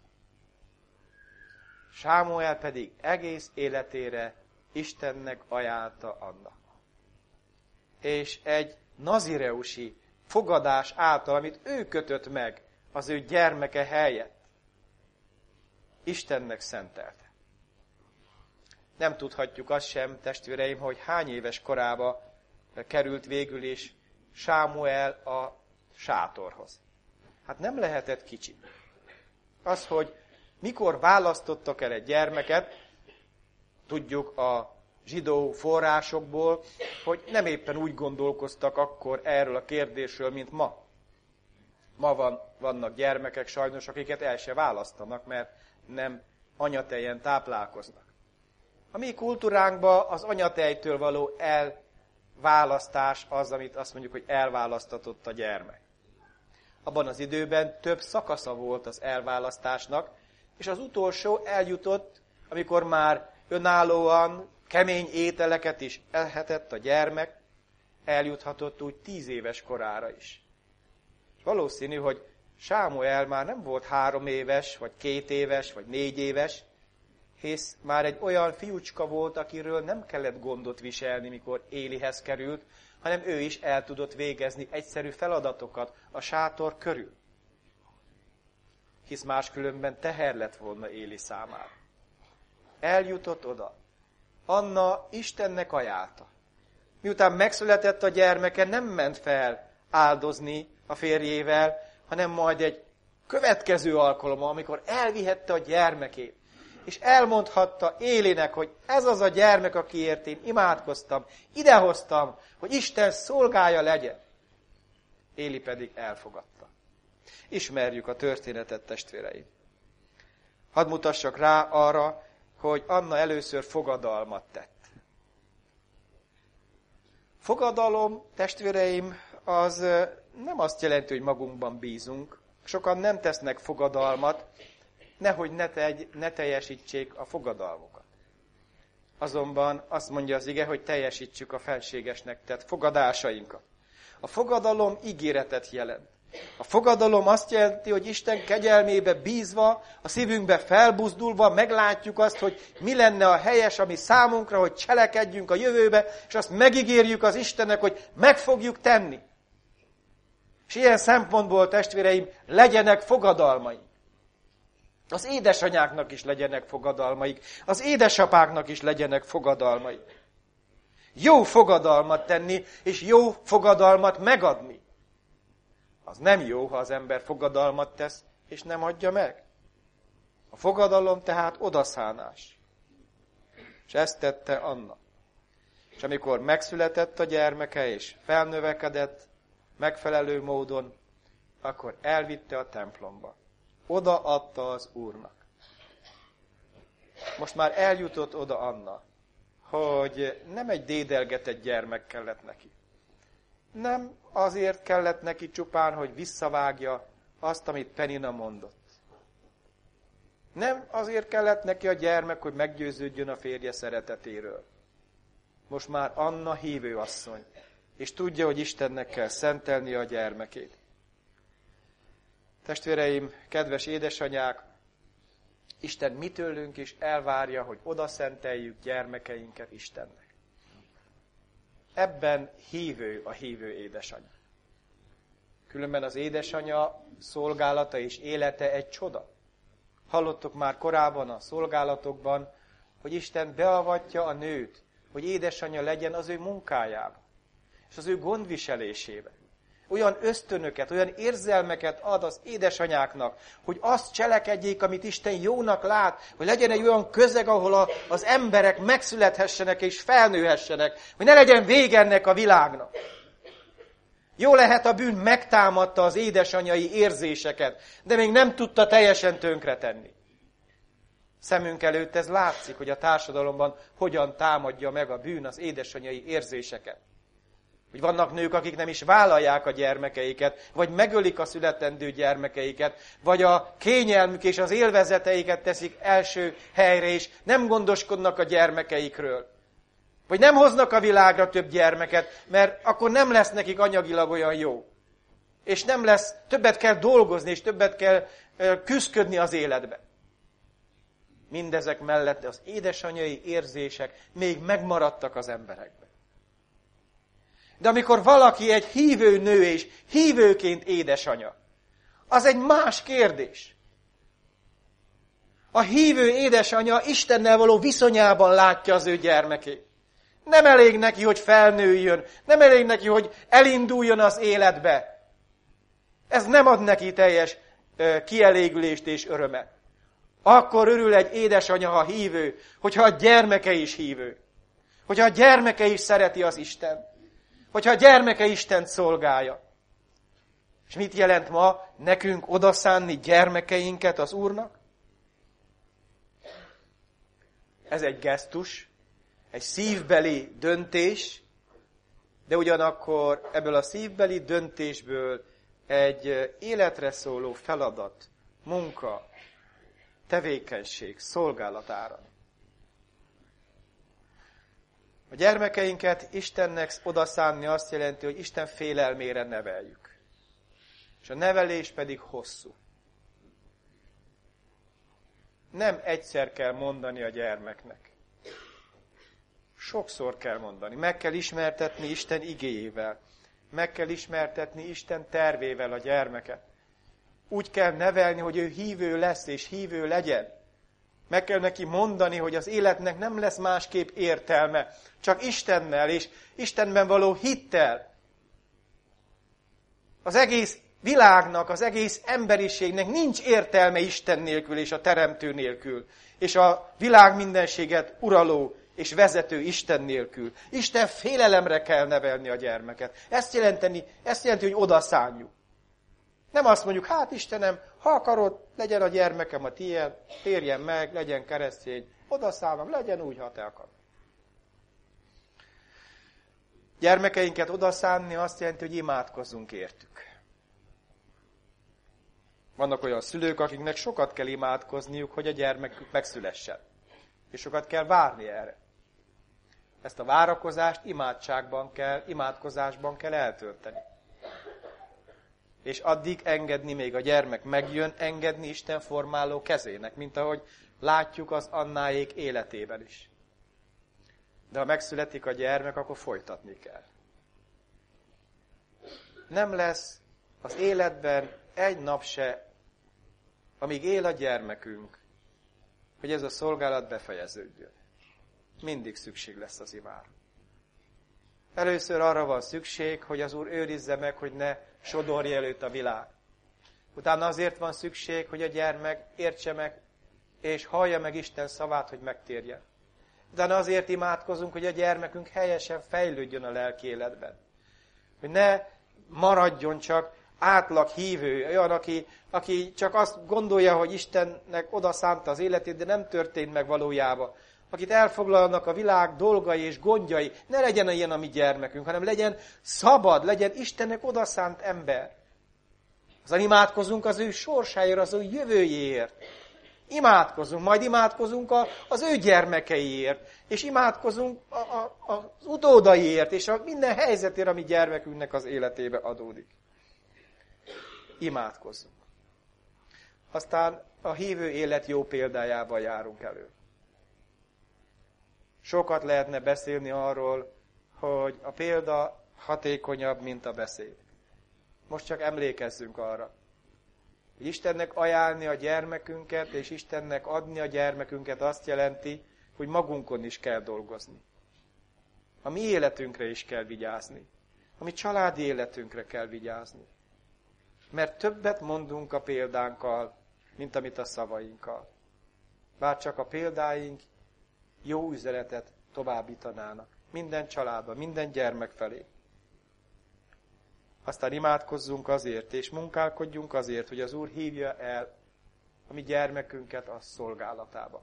Sámuel pedig egész életére Istennek ajánlta Anna. És egy nazireusi fogadás által, amit ő kötött meg az ő gyermeke helyett, Istennek szentelte. Nem tudhatjuk azt sem, testvéreim, hogy hány éves korába került végül is Sámuel a sátorhoz. Hát nem lehetett kicsi. Az, hogy mikor választottak el egy gyermeket, tudjuk a zsidó forrásokból, hogy nem éppen úgy gondolkoztak akkor erről a kérdésről, mint ma. Ma vannak gyermekek sajnos, akiket el se választanak, mert nem anyatejen táplálkoznak. A mi kultúránkban az anyatejtől való elválasztás az, amit azt mondjuk, hogy elválasztatott a gyermek. Abban az időben több szakasza volt az elválasztásnak, és az utolsó eljutott, amikor már önállóan kemény ételeket is elhetett a gyermek, eljuthatott úgy 10 éves korára is. És valószínű, hogy Sámuel már nem volt 3 éves, vagy 2 éves, vagy 4 éves, hisz már egy olyan fiúcska volt, akiről nem kellett gondot viselni, mikor Élihez került, hanem ő is el tudott végezni egyszerű feladatokat a sátor körül. Hisz máskülönben teher lett volna Éli számára. Eljutott oda. Anna Istennek ajánlta. Miután megszületett a gyermeke, nem ment fel áldozni a férjével, hanem majd egy következő alkalommal, amikor elvihette a gyermekét, és elmondhatta Élinek, hogy ez az a gyermek, akiért én imádkoztam, idehoztam, hogy Isten szolgája legyen. Éli pedig elfogadta. Ismerjük a történetet, testvéreim. Hadd mutassak rá arra, hogy Anna először fogadalmat tett. Fogadalom, testvéreim, az nem azt jelenti, hogy magunkban bízunk. Sokan nem tesznek fogadalmat, nehogy ne teljesítsék a fogadalmukat. Azonban azt mondja az ige, hogy teljesítsük a felségesnek tett fogadásainkat. A fogadalom ígéretet jelent. A fogadalom azt jelenti, hogy Isten kegyelmébe bízva, a szívünkbe felbuzdulva meglátjuk azt, hogy mi lenne a helyes, ami számunkra, hogy cselekedjünk a jövőbe, és azt megígérjük az Istennek, hogy meg fogjuk tenni. És ilyen szempontból, testvéreim, legyenek fogadalmaink. Az édesanyáknak is legyenek fogadalmaik, az édesapáknak is legyenek fogadalmaik. Jó fogadalmat tenni, és jó fogadalmat megadni. Az nem jó, ha az ember fogadalmat tesz, és nem adja meg. A fogadalom tehát odaszánás. És ezt tette Anna. És amikor megszületett a gyermeke, és felnövekedett megfelelő módon, akkor elvitte a templomba. Odaadta az Úrnak. Most már eljutott oda Anna, hogy nem egy dédelgetett gyermek kellett neki. Nem azért kellett neki csupán, hogy visszavágja azt, amit Penina mondott. Nem azért kellett neki a gyermek, hogy meggyőződjön a férje szeretetéről. Most már Anna hívőasszony, és tudja, hogy Istennek kell szentelni a gyermekét. Testvéreim, kedves édesanyák, Isten mi tőlünk is elvárja, hogy odaszenteljük gyermekeinket Istennek. Ebben hívő a hívő édesanyja. Különben az édesanya szolgálata és élete egy csoda. Hallottuk már korábban a szolgálatokban, hogy Isten beavatja a nőt, hogy édesanyja legyen az ő munkájában, és az ő gondviselésébe. Olyan ösztönöket, olyan érzelmeket ad az édesanyáknak, hogy azt cselekedjék, amit Isten jónak lát, hogy legyen egy olyan közeg, ahol az emberek megszülethessenek és felnőhessenek, hogy ne legyen vége ennek a világnak. Jó lehet, a bűn megtámadta az édesanyai érzéseket, de még nem tudta teljesen tönkretenni. Szemünk előtt ez látszik, hogy a társadalomban hogyan támadja meg a bűn az édesanyai érzéseket. Hogy vannak nők, akik nem is vállalják a gyermekeiket, vagy megölik a születendő gyermekeiket, vagy a kényelmük és az élvezeteiket teszik első helyre, és nem gondoskodnak a gyermekeikről. Vagy nem hoznak a világra több gyermeket, mert akkor nem lesz nekik anyagilag olyan jó. És nem lesz, többet kell dolgozni, és többet kell küszködni az életbe. Mindezek mellett az édesanyai érzések még megmaradtak az emberekben. De amikor valaki egy hívő nő és hívőként édesanya, az egy más kérdés. A hívő édesanya Istennel való viszonyában látja az ő gyermekét. Nem elég neki, hogy felnőjön, nem elég neki, hogy elinduljon az életbe. Ez nem ad neki teljes kielégülést és örömet. Akkor örül egy édesanya, ha hívő, hogyha a gyermeke is hívő. Hogyha a gyermeke is szereti az Istent. Hogyha a gyermeke Istent szolgálja. És mit jelent ma nekünk odaszánni gyermekeinket az Úrnak? Ez egy gesztus, egy szívbeli döntés, de ugyanakkor ebből a szívbeli döntésből egy életre szóló feladat, munka, tevékenység, szolgálat árad. A gyermekeinket Istennek odaszánni azt jelenti, hogy Isten félelmére neveljük. És a nevelés pedig hosszú. Nem egyszer kell mondani a gyermeknek. Sokszor kell mondani. Meg kell ismertetni Isten igéjével. Meg kell ismertetni Isten tervével a gyermeket. Úgy kell nevelni, hogy ő hívő lesz és hívő legyen. Meg kell neki mondani, hogy az életnek nem lesz másképp értelme, csak Istennel és Istenben való hittel. Az egész világnak, az egész emberiségnek nincs értelme Isten nélkül és a Teremtő nélkül, és a világ mindenséget uraló és vezető Isten nélkül. Isten félelemre kell nevelni a gyermeket. Ezt jelenti, hogy odaszánjuk. Nem azt mondjuk, hát Istenem, ha akarod, legyen a gyermekem a tiéd, térjen meg, legyen keresztény, odaszállom, legyen úgy, ha te akarod. Gyermekeinket odaszánni azt jelenti, hogy imádkozzunk értük. Vannak olyan szülők, akiknek sokat kell imádkozniuk, hogy a gyermekük megszülessen. És sokat kell várni erre. Ezt a várakozást imádkozásban kell eltölteni. És addig engedni, még a gyermek megjön, engedni Isten formáló kezének, mint ahogy látjuk az Annáék életében is. De ha megszületik a gyermek, akkor folytatni kell. Nem lesz az életben egy nap se, amíg él a gyermekünk, hogy ez a szolgálat befejeződjön. Mindig szükség lesz az imára. Először arra van szükség, hogy az Úr őrizze meg, hogy ne sodorja előtt a világ. Utána azért van szükség, hogy a gyermek értse meg, és hallja meg Isten szavát, hogy megtérjen. Utána azért imádkozunk, hogy a gyermekünk helyesen fejlődjön a lelki életben. Hogy ne maradjon csak átlag hívő, olyan, aki csak azt gondolja, hogy Istennek odaszánta az életét, de nem történt meg valójában. Akit elfoglalnak a világ dolgai és gondjai, ne legyen ilyen a mi gyermekünk, hanem legyen szabad, legyen Istennek odaszánt ember. Aztán imádkozunk az ő sorsáért, az ő jövőjéért. Imádkozunk, majd imádkozunk az ő gyermekeiért, és imádkozunk az utódaiért, és a minden helyzetért, ami gyermekünknek az életébe adódik. Imádkozzunk. Aztán a hívő élet jó példájával járunk elő. Sokat lehetne beszélni arról, hogy a példa hatékonyabb, mint a beszéd. Most csak emlékezzünk arra, hogy Istennek ajánlni a gyermekünket, és Istennek adni a gyermekünket azt jelenti, hogy magunkon is kell dolgozni. A mi életünkre is kell vigyázni. A mi családi életünkre kell vigyázni. Mert többet mondunk a példánkkal, mint amit a szavainkkal. Bár csak a példáink jó üzenetet továbbítanának. Minden családba, minden gyermek felé. Aztán imádkozzunk azért, és munkálkodjunk azért, hogy az Úr hívja el a mi gyermekünket a szolgálatába.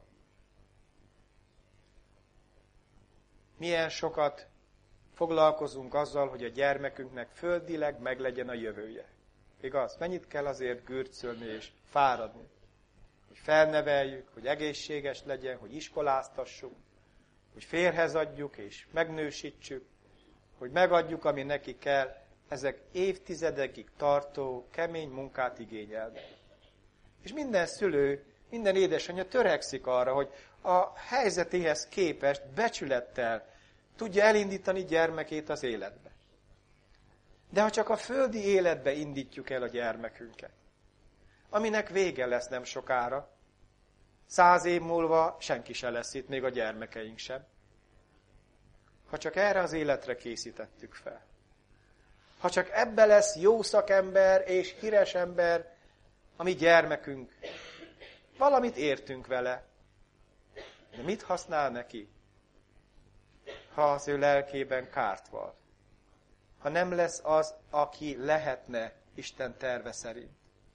Milyen sokat foglalkozunk azzal, hogy a gyermekünknek földileg meglegyen a jövője. Igaz? Mennyit kell azért gürcölni és fáradni? Hogy felneveljük, hogy egészséges legyen, hogy iskoláztassuk, hogy férhez adjuk és megnősítsük, hogy megadjuk, ami neki kell. Ezek évtizedekig tartó, kemény munkát igényelnek. És minden szülő, minden édesanyja törekszik arra, hogy a helyzetéhez képest becsülettel tudja elindítani gyermekét az életbe. De ha csak a földi életbe indítjuk el a gyermekünket, aminek vége lesz nem sokára, 100 év múlva senki se lesz itt, még a gyermekeink sem. Ha csak erre az életre készítettük fel. Ha csak ebbe lesz jó szakember és híres ember, a mi gyermekünk, valamit értünk vele. De mit használ neki, ha az ő lelkében kárt val? Ha nem lesz az, aki lehetne Isten terve szerint.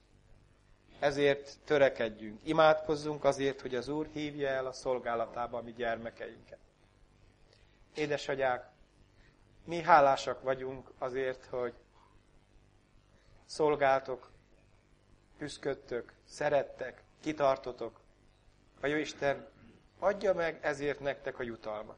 Ezért törekedjünk, imádkozzunk azért, hogy az Úr hívja el a szolgálatába a mi gyermekeinket. Édesatyák, mi hálásak vagyunk azért, hogy szolgáltok, küszködtök, szerettek, kitartotok. A Jóisten adja meg ezért nektek a jutalmat.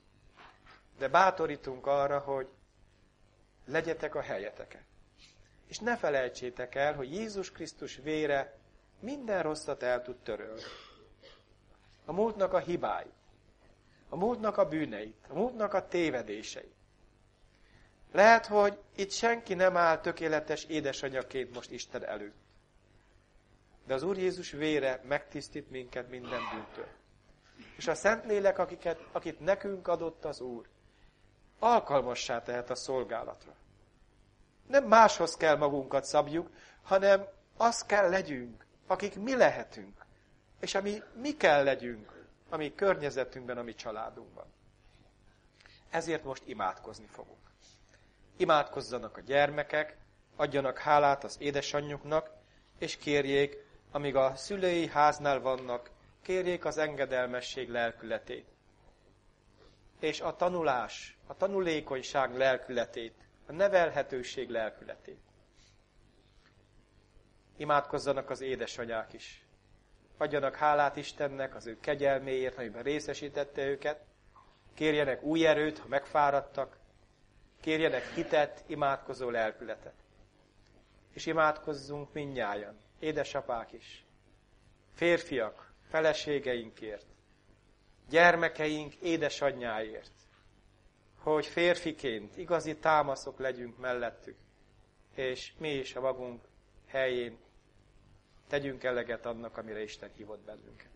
De bátorítunk arra, hogy legyetek a helyeteken. És ne felejtsétek el, hogy Jézus Krisztus vére minden rosszat el tud törölni. A múltnak a hibáit, a múltnak a bűneit, a múltnak a tévedéseit. Lehet, hogy itt senki nem áll tökéletes édesanyaként most Isten előtt. De az Úr Jézus vére megtisztít minket minden bűntől. És a Szentlélek, akit nekünk adott az Úr, alkalmassá tehet a szolgálatra. Nem máshoz kell magunkat szabjuk, hanem az kell legyünk, akik mi lehetünk. És ami mi kell legyünk, a mi környezetünkben, a mi családunkban. Ezért most imádkozni fogunk. Imádkozzanak a gyermekek, adjanak hálát az édesanyjuknak, és kérjék, amíg a szülői háznál vannak, kérjék az engedelmesség lelkületét. És a tanulás, a tanulékonyság lelkületét, a nevelhetőség lelkületét. Imádkozzanak az édesanyák is. Adjanak hálát Istennek az ő kegyelméért, amiben részesítette őket. Kérjenek új erőt, ha megfáradtak. Kérjenek hitet, imádkozó lelkületet. És imádkozzunk mindnyájan, édesapák is. Férfiak, feleségeinkért. Gyermekeink édesanyjáért. Hogy férfiként igazi támaszok legyünk mellettük. És mi is a magunk helyén tegyünk eleget annak, amire Isten hívott bennünket.